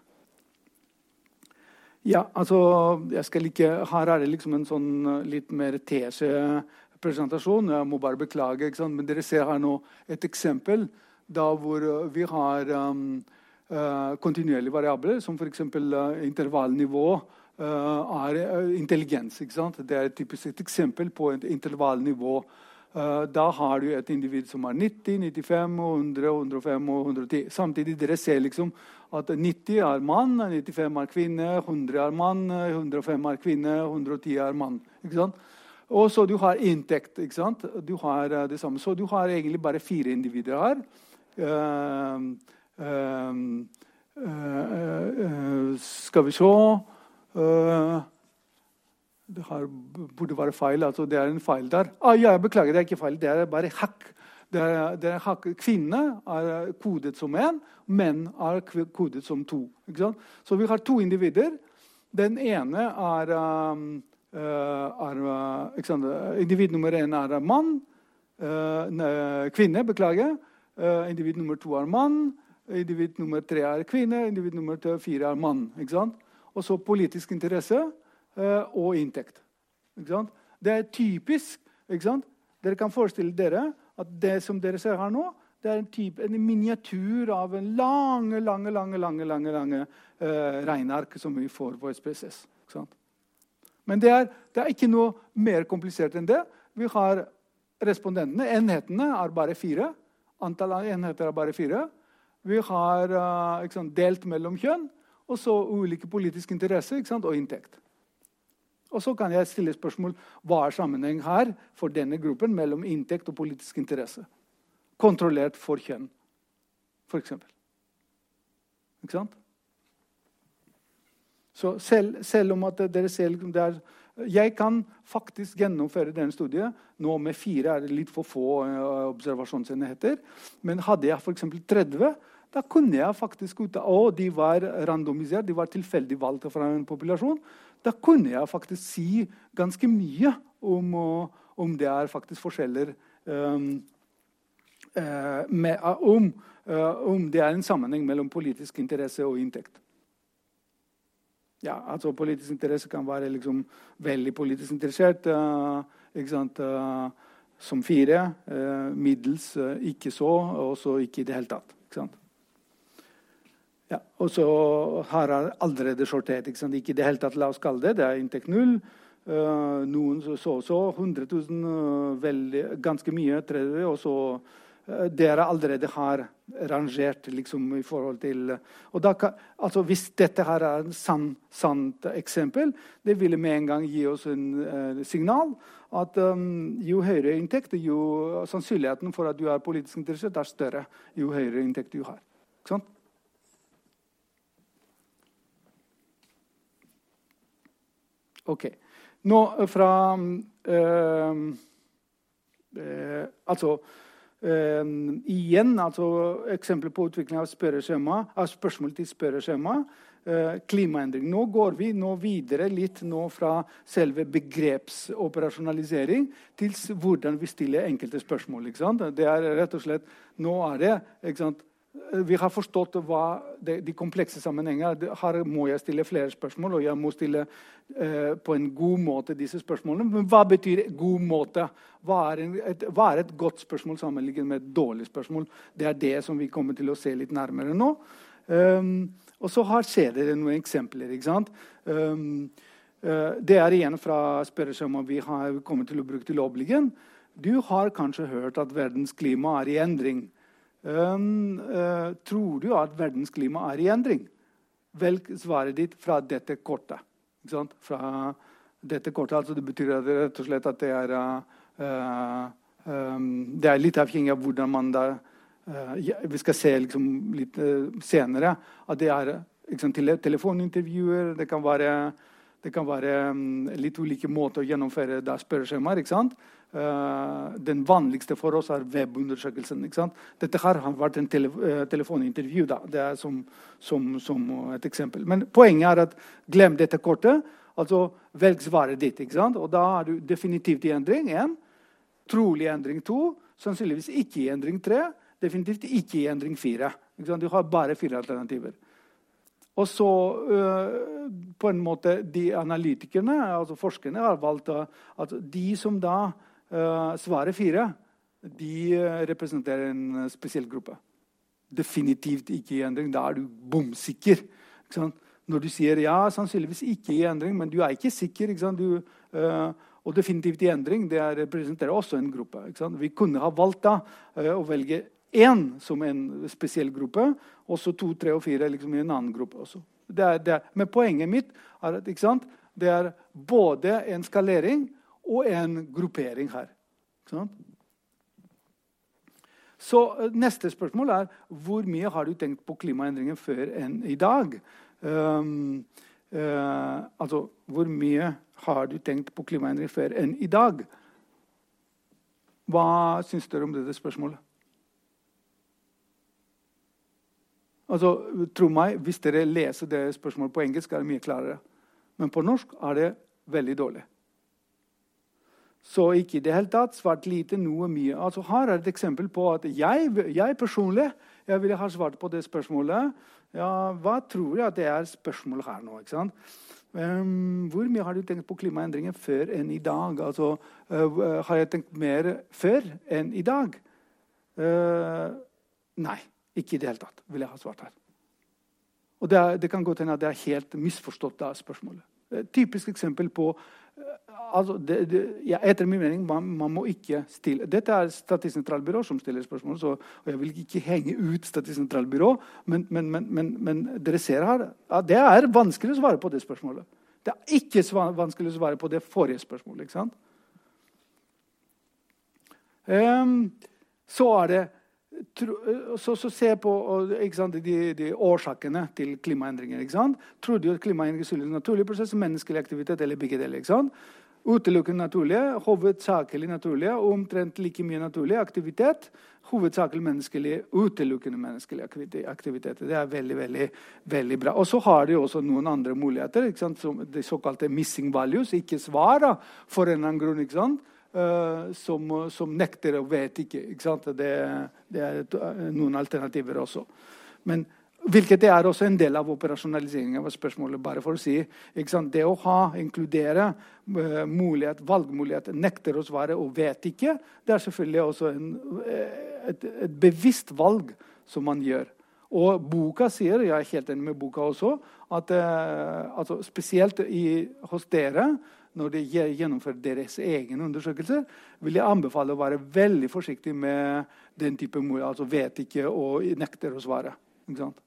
Speaker 1: Ja, altså, jeg skal ikke, her er det liksom en sånn litt mer tese-presentasjon. Jeg må bare beklage, ikke sant? Men dere ser her nå et eksempel da hvor vi har um, uh, kontinuerlige variabler, som for eksempel uh, intervallnivå, Uh, er uh, intelligens, ikke sant? Det er typisk et eksempel på et intervallnivå. Uh, da har du et individ som er nitti, nittifem, hundre, hundre og fem og hundre og ti. Samtidig dere ser liksom at nitti er mann, nittifem er kvinne, hundre er mann, hundre og fem er kvinne, hundre og ti er mann. Ikke sant? Og så du har inntekt, ikke sant? Du har uh, det samme. Så du har egentlig bare fire individer her. Uh, uh, uh, uh, skal vi se... Uh, det her burde være feil, altså det er en feil der. Ah, ja, jeg beklager, det er ikke feil, det er bare hakk. Det er, det er hakk. Kvinne er kodet som en, menn er kodet som to. Ikke sant? Så vi har to individer. Den ene er, um, er ikke sant? Individ nummer en er mann, uh, kvinne, beklager. Uh, individ nummer to er mann, individ nummer tre er kvinne, individ nummer fire er mann. Ikke sant? Og så politisk interesse uh, og inntekt. Ikke sant? Det er typisk. Ikke sant? Dere kan forestille dere at det som dere ser her nå, det er en, type, en miniatur av en lange, lange, lange, lange, lange, lange uh, regneark som vi får på S P S S. Ikke sant? Men det er, det er ikke noe mer komplisert enn det. Vi har respondentene. Enhetene er bare fire. Antallet enheter er bare fire. Vi har uh, ikke sant, delt mellom kjønn. Og så ulike politiske interesser, ikke sant? Og inntekt. Og så kan jeg stille spørsmål, hva er sammenheng her for denne gruppen mellom inntekt og politisk interesse? Kontrollert for kjønn, for eksempel. Ikke sant? Så selv, selv om at dere ser, det er, jeg kan faktisk gjennomføre denne studien, nå med fire er det litt for få uh, observasjonsenheter, men hadde jeg for eksempel tretti, da kunne jeg faktisk ut av, og de var randomisert, de var tilfeldig valgt fra en populasjon, da kunne jeg faktisk si ganske mye om, om det er faktisk forskjeller, um, uh, med, uh, om, uh, om det er en sammenheng mellom politisk interesse og inntekt. Ja, altså politisk interesse kan være liksom veldig politisk interessert, uh, ikke sant, uh, som fire, uh, middels, uh, ikke så, og så ikke i det hele tatt, ikke sant? Ja, og så her er allerede sortert, ikke sant? Ikke i det hele tatt, la oss kalle det, det er inntekt null. Uh, noen så så, så hundre tusen, uh, veldig, ganske mye, tredje, og så uh, dere allerede har rangert liksom i forhold til, og da kan, altså hvis dette her er en sann, sant eksempel, det ville med en gang gi oss en uh, signal at um, jo høyere inntekt, jo sannsynligheten for at du er politisk interessert er større, jo høyere inntekt du har. Ikke sant? Ok. Nå fra øh, øh, altså øh, igjen, altså eksempler på utvikling av spørreskjema, av spørsmål til spørreskjema, øh, klimaendring. Nå går vi nå videre litt nå fra selve begrepsoperasjonalisering til hvordan vi stiller enkelte spørsmål. Ikke sant? Det er rett og slett, nå er det, ikke sant? Vi har forstått hva de, de komplekse sammenhenger. Her må jeg stille flere spørsmål, og jeg må stille eh, på en god måte disse spørsmålene. Men hva betyr god måte? Hva er, en, et, hva er et godt spørsmål sammenlignet med et dårlig spørsmål? Det er det som vi kommer til å se litt nærmere nå. Um, og så her ser dere noen eksempler, ikke sant? Um, Det er igjen fra spørsmålet vi har kommet til å bruke til oppleggen. Du har kanskje hørt at verdens klima er i endring. Um, uh, tror du at verdens klima er i endring? Velg svaret ditt fra dette kortet. Ikke sant? Fra dette kortet, altså det betyr at det rett og slett at det er, uh, um, det er litt avhengig av hvordan man da, uh, ja, vi skal se liksom litt uh, senere, at det er liksom, tele telefonintervjuer, det kan være Det kan være um, litt ulike måter å gjennomføre da spørreskjemaer, ikke sant? Uh, den vanligste for oss er webundersøkelsen, ikke sant? Dette her har vært en tele uh, telefonintervju, da. Det er som, som, som et eksempel. Men poenget er at glem dette kortet, altså velg svaret ditt, ikke sant? Og da er du definitivt i endring, en. Trolig endring to, sannsynligvis ikke i endring tre, definitivt ikke i endring fire. Ikke sant? Du har bare fire alternativer. Og så uh, på en måte de analytikerne, altså forskerne, har valgt at de som da uh, svarer fire, de uh, representerer en spesiell gruppe. Definitivt ikke i endring, da er du bomsikker. Ikke sant? Når du sier ja, sannsynligvis ikke i endring, men du er ikke sikker. Ikke sant? Du, uh, og definitivt i endring, det representerer også en gruppe. Ikke sant? Vi kunne ha valgt da uh, å velge en som en spesiell gruppe, og så to, tre og fire liksom i en annen gruppe også. Det er, det er. Men poenget mitt er at ikke sant? Det er både en skalering og en gruppering her. Ikke sant? Så neste spørsmål er, hvor mye har du tenkt på klimaendringen før enn i dag? Um, uh, altså, hvor mye har du tenkt på klimaendringen før enn i dag? Hva synes dere om dette spørsmålet? Altså, tro meg, hvis dere leser det spørsmålet på engelsk, er det mye klarere. Men på norsk er det veldig dårlig. Så ikke i det hele tatt, svart lite, noe mye. Altså, her er et eksempel på at jeg, jeg personlig, jeg ville ha svart på det spørsmålet. Ja, hva tror jeg at det er spørsmål her nå, ikke sant? Um, hvor mye har du tenkt på klimaendringer før enn i dag? Altså, uh, har jeg tenkt mer før enn i dag? Uh, nei. Ikke i det hele tatt, vil jeg ha svart her. Og det, er, det kan godt hende at det er helt misforstått av spørsmålet. Et typisk eksempel på, altså, det, det, ja, etter min mening, man, man må ikke stille. Dette er Statistisk sentralbyrå som stiller spørsmål, så, og jeg vil ikke henge ut Statistisk sentralbyrå, men, men, men, men, men dere ser her, ja, det er vanskelig å svare på det spørsmålet. Det er ikke vanskelig å svare på det forrige spørsmålet, ikke sant? Um, så er det Så, så se på ikke sant, de, de årsakene til klimaendringer. Ikke sant? Tror du at klimaendringer skyldes naturlig prosess, menneskelig aktivitet eller begge deler? Ikke sant? Utelukkende naturlige, hovedsakelig naturlige, omtrent like mye naturlig aktivitet, hovedsakelig menneskelig, utelukkende menneskelig aktivitet. Det er veldig, veldig, veldig bra. Og så har de også noen andre muligheter, ikke sant? Som de såkalte missing values, ikke svar for en annen grunn, ikke sant? Uh, som, som nekter og vet ikke. Ikke sant? Det, det er noen alternativer også. Men hvilket det er også en del av operasjonaliseringen av spørsmålet, bare for å si. Ikke sant? Det å ha, inkludere uh, mulighet, valgmulighet, nekter å svare og vet ikke, det er selvfølgelig også en, et, et bevisst valg som man gjør. Og boka sier, jeg er helt enig med boka også, at uh, altså spesielt i, hos dere, når de gjennomfører deres egen undersøkelser, vil jeg anbefale å være veldig forsiktig med den type mål, altså vet ikke og nekter å svare. Ikke sant?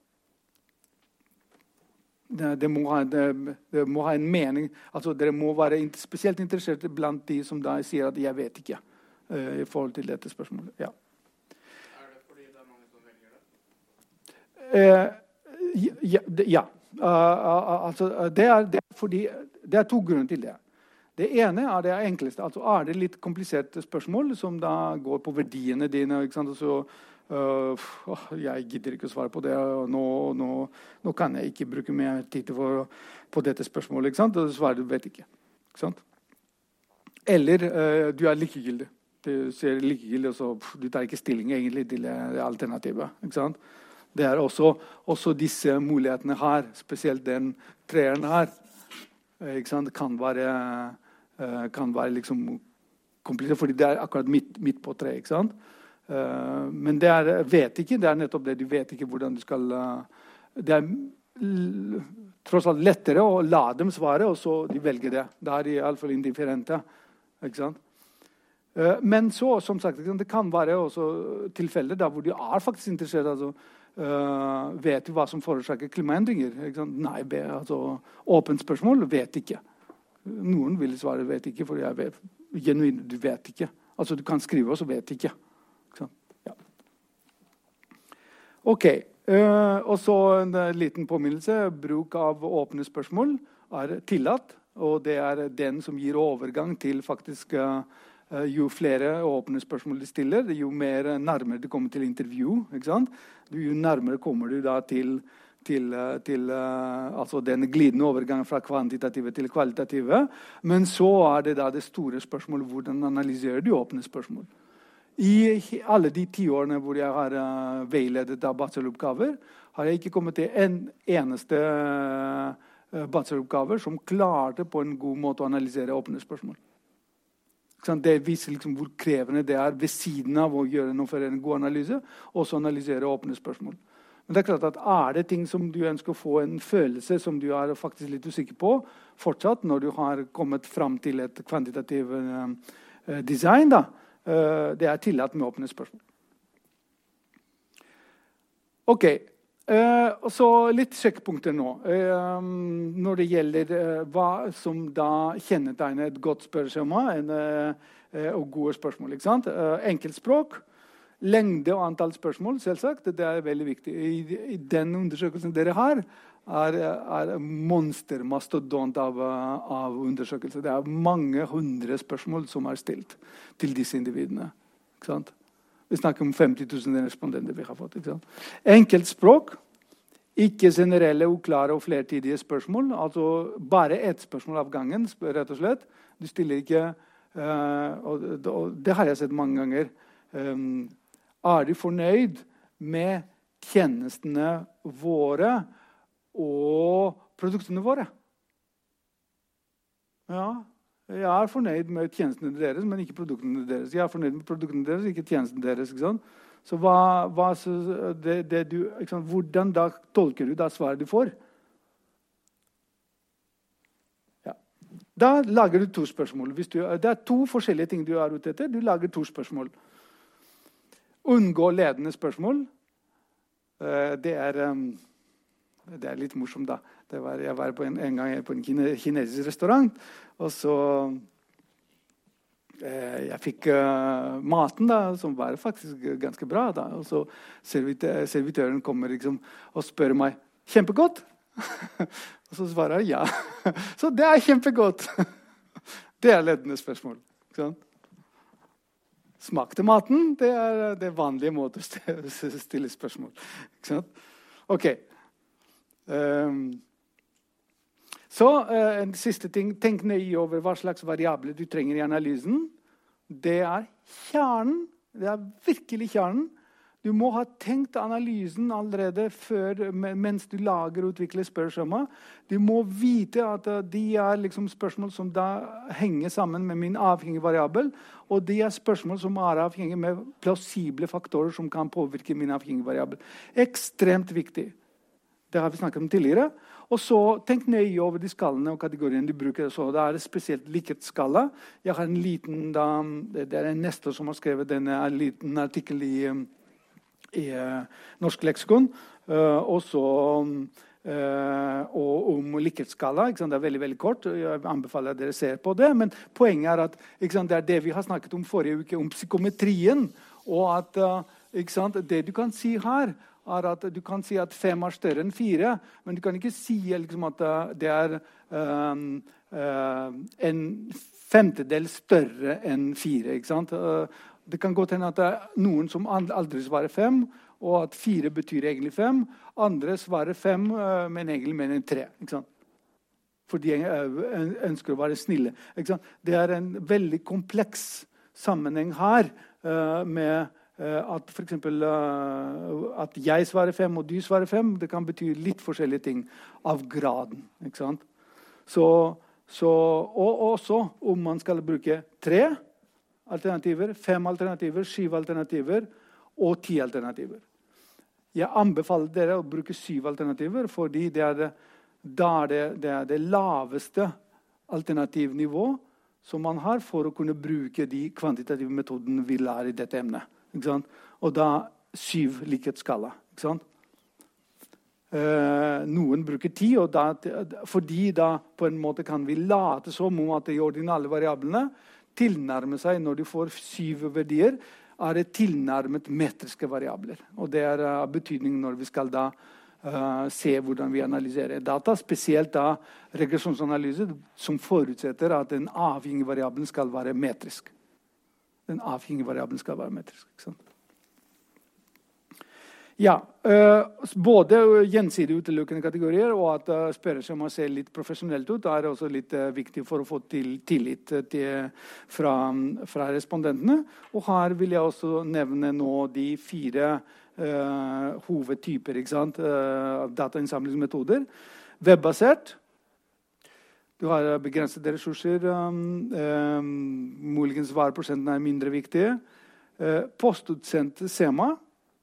Speaker 1: Det, det, må ha, det, det må ha en mening, altså dere må være spesielt interessert blant de som da sier at jeg vet ikke uh, i forhold til dette spørsmålet. Ja.
Speaker 2: Er det fordi det er mange som velger det?
Speaker 1: Uh, ja, det, ja. Uh, uh, altså, det, er, det, er fordi, det er to grunner til det. Det ene er det enkleste. Altså er det litt kompliserte spørsmål som da går på verdiene dine. Ikke sant? Så, uh, jeg gidder ikke å svare på det. Nå, nå, nå kan jeg ikke bruke mer tid for, på dette spørsmålet. Ikke sant? Og svarer du vet ikke. Ikke sant? Eller uh, du er likegyldig. Du ser likegyldig, og så pff, du tar ikke stilling egentlig til alternativet. Ikke sant? Det er også, også disse mulighetene her, spesielt den treeren her. Ikke sant? Det kan være, uh, kan være liksom komplisert, fordi det er akkurat midt, midt på tre, ikke sant? Uh, men det er, vet ikke, det er nettopp det, du vet ikke hvordan du skal, uh, det er tross alt lettere å la dem svare, og så de velger det. Da er de i alle fall indifferente. Ikke sant? Men så, som sagt, det kan være også tilfeller der hvor de er faktisk interessert. Altså, uh, vet du hva som forårsaker klimaendringer? Ikke sant? Nei, be, altså, åpent spørsmål, vet ikke. Noen vil svare vet ikke, for jeg vet, genuint, du vet ikke. Altså, du kan skrive også vet ikke. Ikke sant? Ja. Ok. Uh, og så en uh, liten påminnelse. Bruk av åpne spørsmål er tillatt, og det er den som gir overgang til faktisk uh, uh, jo flere åpne spørsmål de stiller, jo mer nærmere du kommer til intervju. Ikke sant? Jo nærmere kommer du da til, til, uh, til uh, altså den glidende overgangen fra kvantitative til kvalitative. Men så er det da det store spørsmålet, hvordan analyserer du åpne spørsmål? I alle de ti årene hvor jeg har uh, veiledet av bacheloroppgaver, har jeg ikke kommet til en eneste uh, bacheloroppgaver som klarte på en god måte å analysere åpne spørsmål. Det viser liksom hvor krevende det er ved siden av å gjøre noe for en god analyse, også analysere åpne spørsmål. Men det er klart at er det ting som du ønsker å få en følelse som du er faktisk litt usikker på, fortsatt når du har kommet frem til et kvantitativ uh, design, da, Uh, det er tillatt med åpne spørsmål. Ok, uh, og så litt sjekkpunkter nå. Uh, når det gjelder uh, hva som da kjennetegner et godt spørreskjema en, uh, uh, og gode spørsmål. Ikke sant? Uh, enkeltspråk, lengde og antall spørsmål, selvsagt. Det er veldig viktig. I, i den undersøkelsen dere har, er, er monstermastodont av, av undersøkelser. Det er mange hundre spørsmål som er stilt til disse individene. Ikke sant? Vi snakker om femti tusen respondenter vi har fått. Ikke sant? Enkeltspråk, ikke generelle, uklare og flertidige spørsmål. Altså bare ett spørsmål av gangen, rett og slett. Du stiller ikke, uh, og, og det har jeg sett mange ganger. Um, er du fornøyd med tjenestene våre og produktene våre? Ja, jeg er fornøyd med tjenestene deres, men ikke produktene deres. Jeg er fornøyd med produktene deres, ikke tjenestene deres. Ikke sant? Så, hva, hva, så det, det du, ikke sant? Hvordan da tolker du det svaret du får? Ja. Da lager du to spørsmål. Hvis du, det er to forskjellige ting du er ute etter. Du lager to spørsmål. Unngå ledende spørsmål. Det er, det er litt morsomt, da. Det var, jeg var på en, en gang på en kine, kinesisk restaurant, og så eh, jeg fikk uh, maten, da, som var faktisk ganske bra. Da. Og så servitøren, servitøren kommer liksom, og spør meg, kjempegodt? Og så svarer jeg ja. Så det er kjempegodt. Det er ledende spørsmål. Ikke sant? Smakte maten, det er det vanlige måte å stille spørsmål. Ikke sant? Ok. Um, så uh, en siste ting. Tenk nøye over hva slags variabler du trenger i analysen. Det er kjernen. Det er virkelig kjernen. Du må ha tenkt analysen allerede før, mens du lager og utvikler spørsmål. Du må vite at de er liksom spørsmål som da henger sammen med min avhengige variabel, og de er spørsmål som er avhengige med plausible faktorer som kan påvirke min avhengige variabel. Ekstremt viktig. Det har vi snakket om tidligere. Og så tenk nøye over de skallene og kategoriene du bruker. Så det er spesielt liket skala. Jeg har en liten, da, det er en Nestor som har skrevet denne liten artikkel i i uh, norsk leksikon, uh, også uh, og om likhetsskala. Det er veldig, veldig kort. Jeg anbefaler at dere ser på det. Men poenget er at sant, det er det vi har snakket om forrige uke, om psykometrien. Og at uh, sant, det du kan si her, er at du kan si at fem er større enn fire, men du kan ikke si liksom, at uh, det er um, uh, en femtedel større enn fire. Ikke sant? Uh, Det kan godt hende at det er noen som aldri svarer fem, og at fire betyr egentlig fem. Andre svarer fem, men egentlig mer enn tre. Ikke sant? For de ønsker å være snille. Ikke sant? Det er en veldig kompleks sammenheng her med at for eksempel at jeg svarer fem og du svarer fem. Det kan bety litt forskjellige ting av graden. Ikke sant? Så, så, og også om man skal bruke tre alternativer, fem alternativer, syv alternativer og ti alternativer. Jeg anbefaler dere å bruke syv alternativer, fordi det er det, da er det, det, er det laveste alternativnivå som man har for å kunne bruke de kvantitative metodene vi lærer i dette emnet. Ikke sant? Og da syv likhetsskala. Ikke sant? Eh, noen bruker ti, og da, fordi da på en måte kan vi late som om at de ordinale variablene tilnærmer seg når de får syv verdier, er det tilnærmet metriske variabler. Og det er av uh, betydning når vi skal da uh, se hvordan vi analyserer data, spesielt da regresjonsanalyse, som forutsetter at den avhengige variablen skal være metrisk. Den avhengige variablen skal være metrisk. Ikke sant? Ja, uh, både gjensidig utelukkende kategorier og at uh, spørreskjema ser litt profesjonelt ut, er også litt uh, viktig for å få til tillit til, fra, fra respondentene. Og her vil jeg også nevne nå de fire uh, hovedtyper, ikke sant, uh, datainnsamlingsmetoder. Webbasert. Du har begrensede ressurser. Um, um, muligens vareprosenten er mindre viktige. Uh, Postutsendte skjema.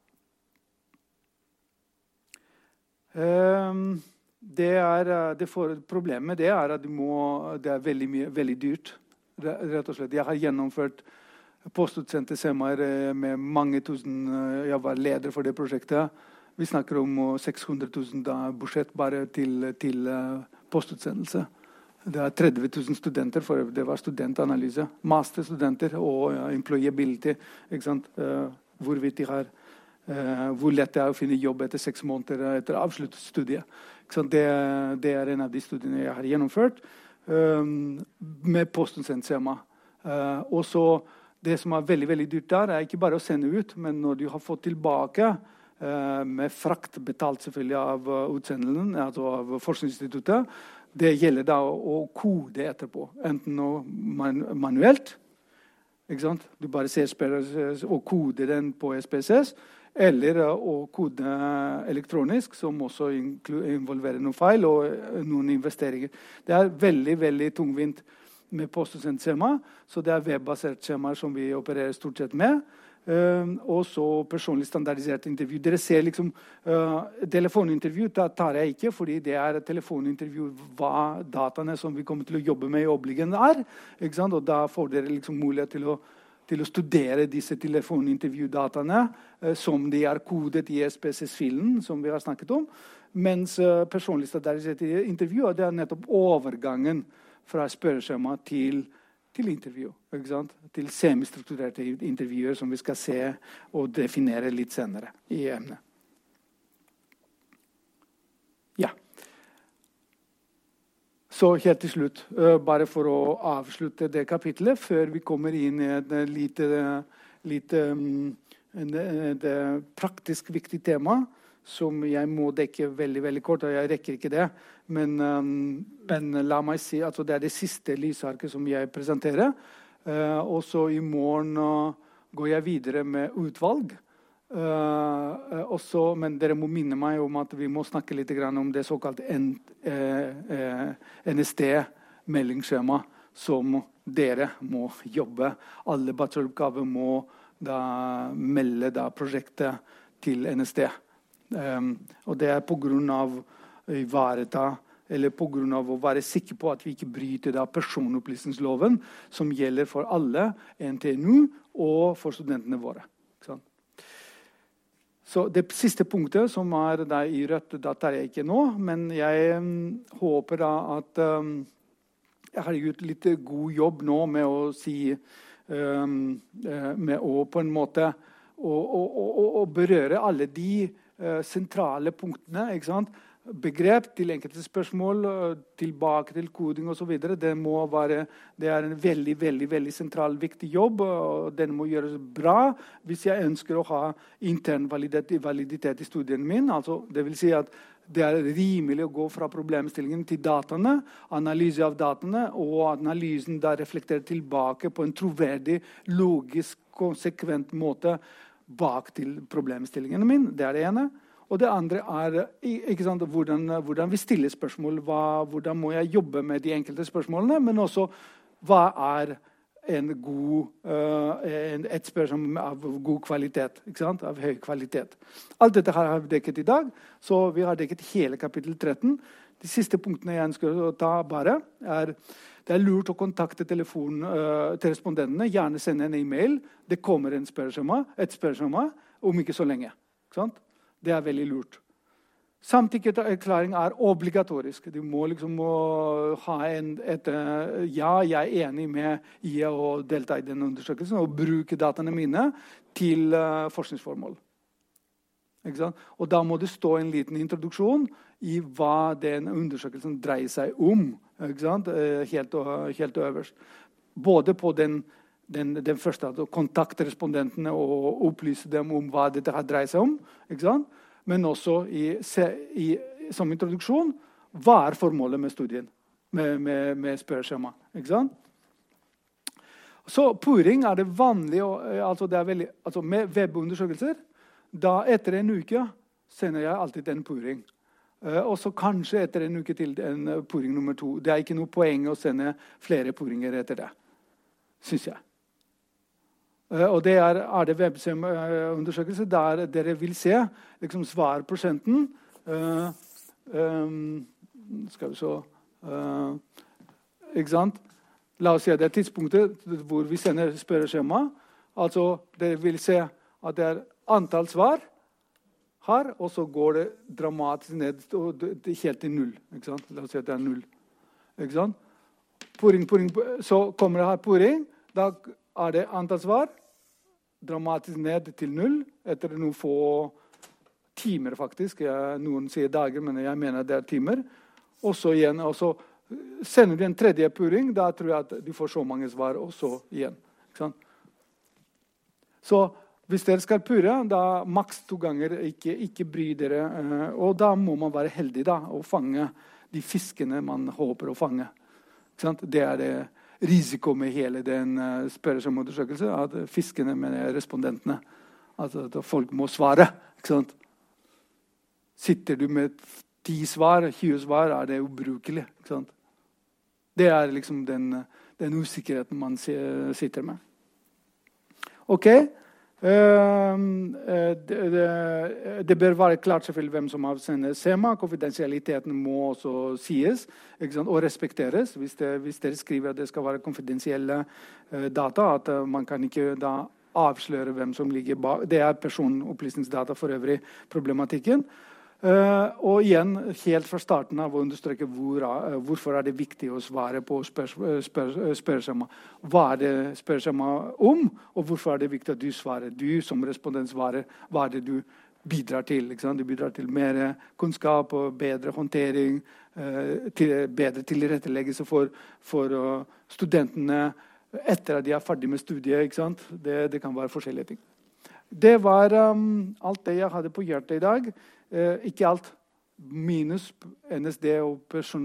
Speaker 1: Um, det er, det for, problemet med det er at det, må, det er veldig, mye, veldig dyrt. Rett og slett. Jeg har gjennomført postutsendte skjemaer med mange tusen. Jeg var leder for det prosjektet. Vi snakker om seks hundre tusen budsjett bare til, til postutsendelse. Det er tretti tusen studenter, for det var studentanalyse. Masterstudenter og ja, employability. Ikke sant? Uh, hvorvidt de har Uh, hvor lett det er å finne jobb etter seks måneder etter avsluttet studie. Det, det er en av de studiene jeg har gjennomført um, med postutsendte skjema. Uh, og så det som er veldig, veldig dyrt der, er ikke bare å sende ut, men når du har fått tilbake uh, med frakt betalt selvfølgelig av uh, utsendelsen, altså av forskningsinstituttet, det gjelder da å, å kode etterpå, enten man, manuelt, ikke sant? Du bare ser spørsmål og koder den på S P S S, eller å kode elektronisk, som også involverer noen feil og noen investeringer. Det er veldig, veldig tungvint med postutsendte skjema, så det er webbasert skjemaer som vi opererer stort sett med. Uh, og så personlig standardisert intervju. Dere ser liksom uh, telefonintervju da tar jeg ikke, fordi det er telefonintervju hva dataene som vi kommer til å jobbe med i Obligen er. Ikke sant? Og da får dere liksom mulighet til å til å studere disse telefonintervjudataene eh, som de er kodet i S P S S-filen, som vi har snakket om. Mens eh, personlig standardisert intervju det er nettopp overgangen fra spørreskjema til, til intervju. Ikke sant? Til semistrukturerte intervjuer som vi skal se og definere litt senere i emnet. Ja. Så helt til slutt, bare for å avslutte det kapitlet, før vi kommer inn i et lite, lite et praktisk viktig tema, som jeg må dekke veldig, veldig kort, og jeg rekker ikke det. Men, men la meg si, altså det er det siste lysarket som jeg presenterer. Og så i morgen går jeg videre med utvalg. Uh, også, men dere må minne meg om at vi må snakke litt om det såkalte N S D-meldingsskjema som dere må jobbe. Alle bacheloroppgaver må da melde da prosjektet til N S D. Um, og det er på grunn av å ivareta, eller på grunn av å være sikker på at vi ikke bryter da personopplysningsloven som gjelder for alle N T N U og for studentene våre. Så det siste punktet som er der i rødt, da tar jeg ikke nå, men jeg um, håper da at um, jeg har gjort litt god jobb nå med å si, um, med å på en måte å, å, å, å berøre alle de uh, sentrale punktene, ikke sant? Begrep til enkelte spørsmål, tilbake til koding og så videre. Det må være, det er en veldig, veldig, veldig sentral, viktig jobb, og den må gjøres bra hvis jeg ønsker å ha intern validitet, validitet i studien min. Altså, det vil si at det er rimelig å gå fra problemstillingen til dataene, analyse av dataene, og analysen da reflekterer tilbake på en troverdig, logisk, konsekvent måte bak til problemstillingen min. Det er det ene. Og det andre er ikke sant, hvordan, hvordan vi stiller spørsmål, hva, hvordan må jeg jobbe med de enkelte spørsmålene, men også hva er en god, uh, en, et spørsmål av god kvalitet, ikke sant? Av høy kvalitet. Alt dette her har vi dekket i dag, så vi har dekket hele kapittel tretten. De siste punktene jeg ønsker å ta bare er det er lurt å kontakte telefonen uh, til respondentene, gjerne sende en e-mail. Det kommer en spørsmål, et spørsmål om ikke så lenge. Ikke sant? Det er veldig lurt. Samtykkeerklæring er obligatorisk. Du må liksom må ha en, et ja, jeg er enig med i å delta i denne undersøkelsen og bruke dataene mine til uh, forskningsformål. Ikke sant? Og da må det stå en liten introduksjon i hva den undersøkelsen dreier seg om. Ikke sant? Helt, helt øverst. Både på den, den, den første, altså kontakte respondentene og opplyse dem om hva dette dreier seg om. Ikke sant? Men også i, i, som introduksjon, hva er formålet med studien, med, med, med spørreskjema. Ikke sant? Så puring er det vanlige, altså det er veldig, altså med webundersøkelser, da etter en uke sender jeg alltid en puring. Uh, og så kanskje etter en uke til en puring nummer to. Det er ikke noe poeng å sende flere puringer etter det, synes jeg. Uh, og det er, er det webundersøkelse der dere vil se liksom svarprosenten. Uh, um, skal vi så... Uh, ikke sant? La oss si at det er tidspunktet hvor vi sender spørreskjema. Altså, dere vil se at det er antall svar her, og så går det dramatisk ned og det er helt til null. Ikke sant? La oss si at det er null. Ikke sant? Puring, puring, så kommer det her puring. Da er det antall svar dramatisk ned til null etter noen få timer faktisk. Jeg, noen sier dager, men jeg mener det er timer. Og så igjen, og så sender du en tredje puring, da tror jeg at du får så mange svar, og så igjen. Ikke sant? Så hvis dere skal pure, da maks to ganger, ikke, ikke bry dere. Og da må man være heldig da, og fange de fiskene man håper å fange. Ikke sant? Det er det risiko med hele den spørsmålsundersøkelsen, at fiskene med respondentene, altså at folk må svare. Ikke sant? Sitter du med ti svar, tjue svar, er det ubrukelig. Ikke sant? Det er liksom den, den usikkerheten man sitter med. Ok? Uh, det, det, det bør være klart selvfølgelig hvem som har sendt skjema. Konfidensialiteten må også sies, ikke sant? Og respekteres. Hvis, det, hvis dere skriver at det skal være konfidensielle uh, data, at uh, man kan ikke da avsløre hvem som ligger bak. Det er personopplysningsdata for øvrig problematikken. Uh, og igjen, helt fra starten av å understreke hvor, uh, hvorfor er det viktig å svare på spørsmål, spør, spørsmål. Hva er det spørsmål om, og hvorfor er det viktig at du svarer. Du som respondent svarer, hva er det du bidrar til. Ikke sant? Du bidrar til mer kunnskap og bedre håndtering, uh, til, bedre tilretteleggelse for, for uh, studentene etter at de er ferdig med studiet. Ikke sant? Det, det kan være forskjellige ting. Det var um, alt det jeg hadde på hjertet i dag. Eh, ikke alt, minus N S D og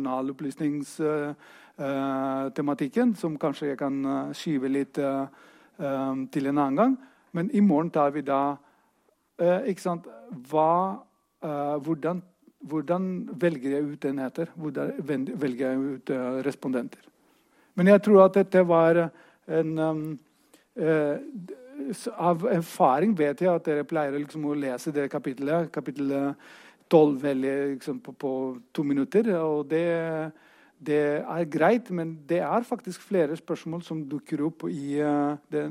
Speaker 1: personalopplysningstematikken, uh, uh, som kanskje jeg kan uh, skyve litt uh, um, til en annen gang. Men i morgen tar vi da uh, ikke sant, hva, uh, hvordan, hvordan velger jeg ut enheter? Hvordan velger jeg ut uh, respondenter? Men jeg tror at dette var en... Um, uh, Av erfaring vet jeg at dere pleier liksom å lese det kapitlet, kapittel tolv liksom på, på to minutter, og det, det er greit, men det er faktisk flere spørsmål som dukker opp i uh, den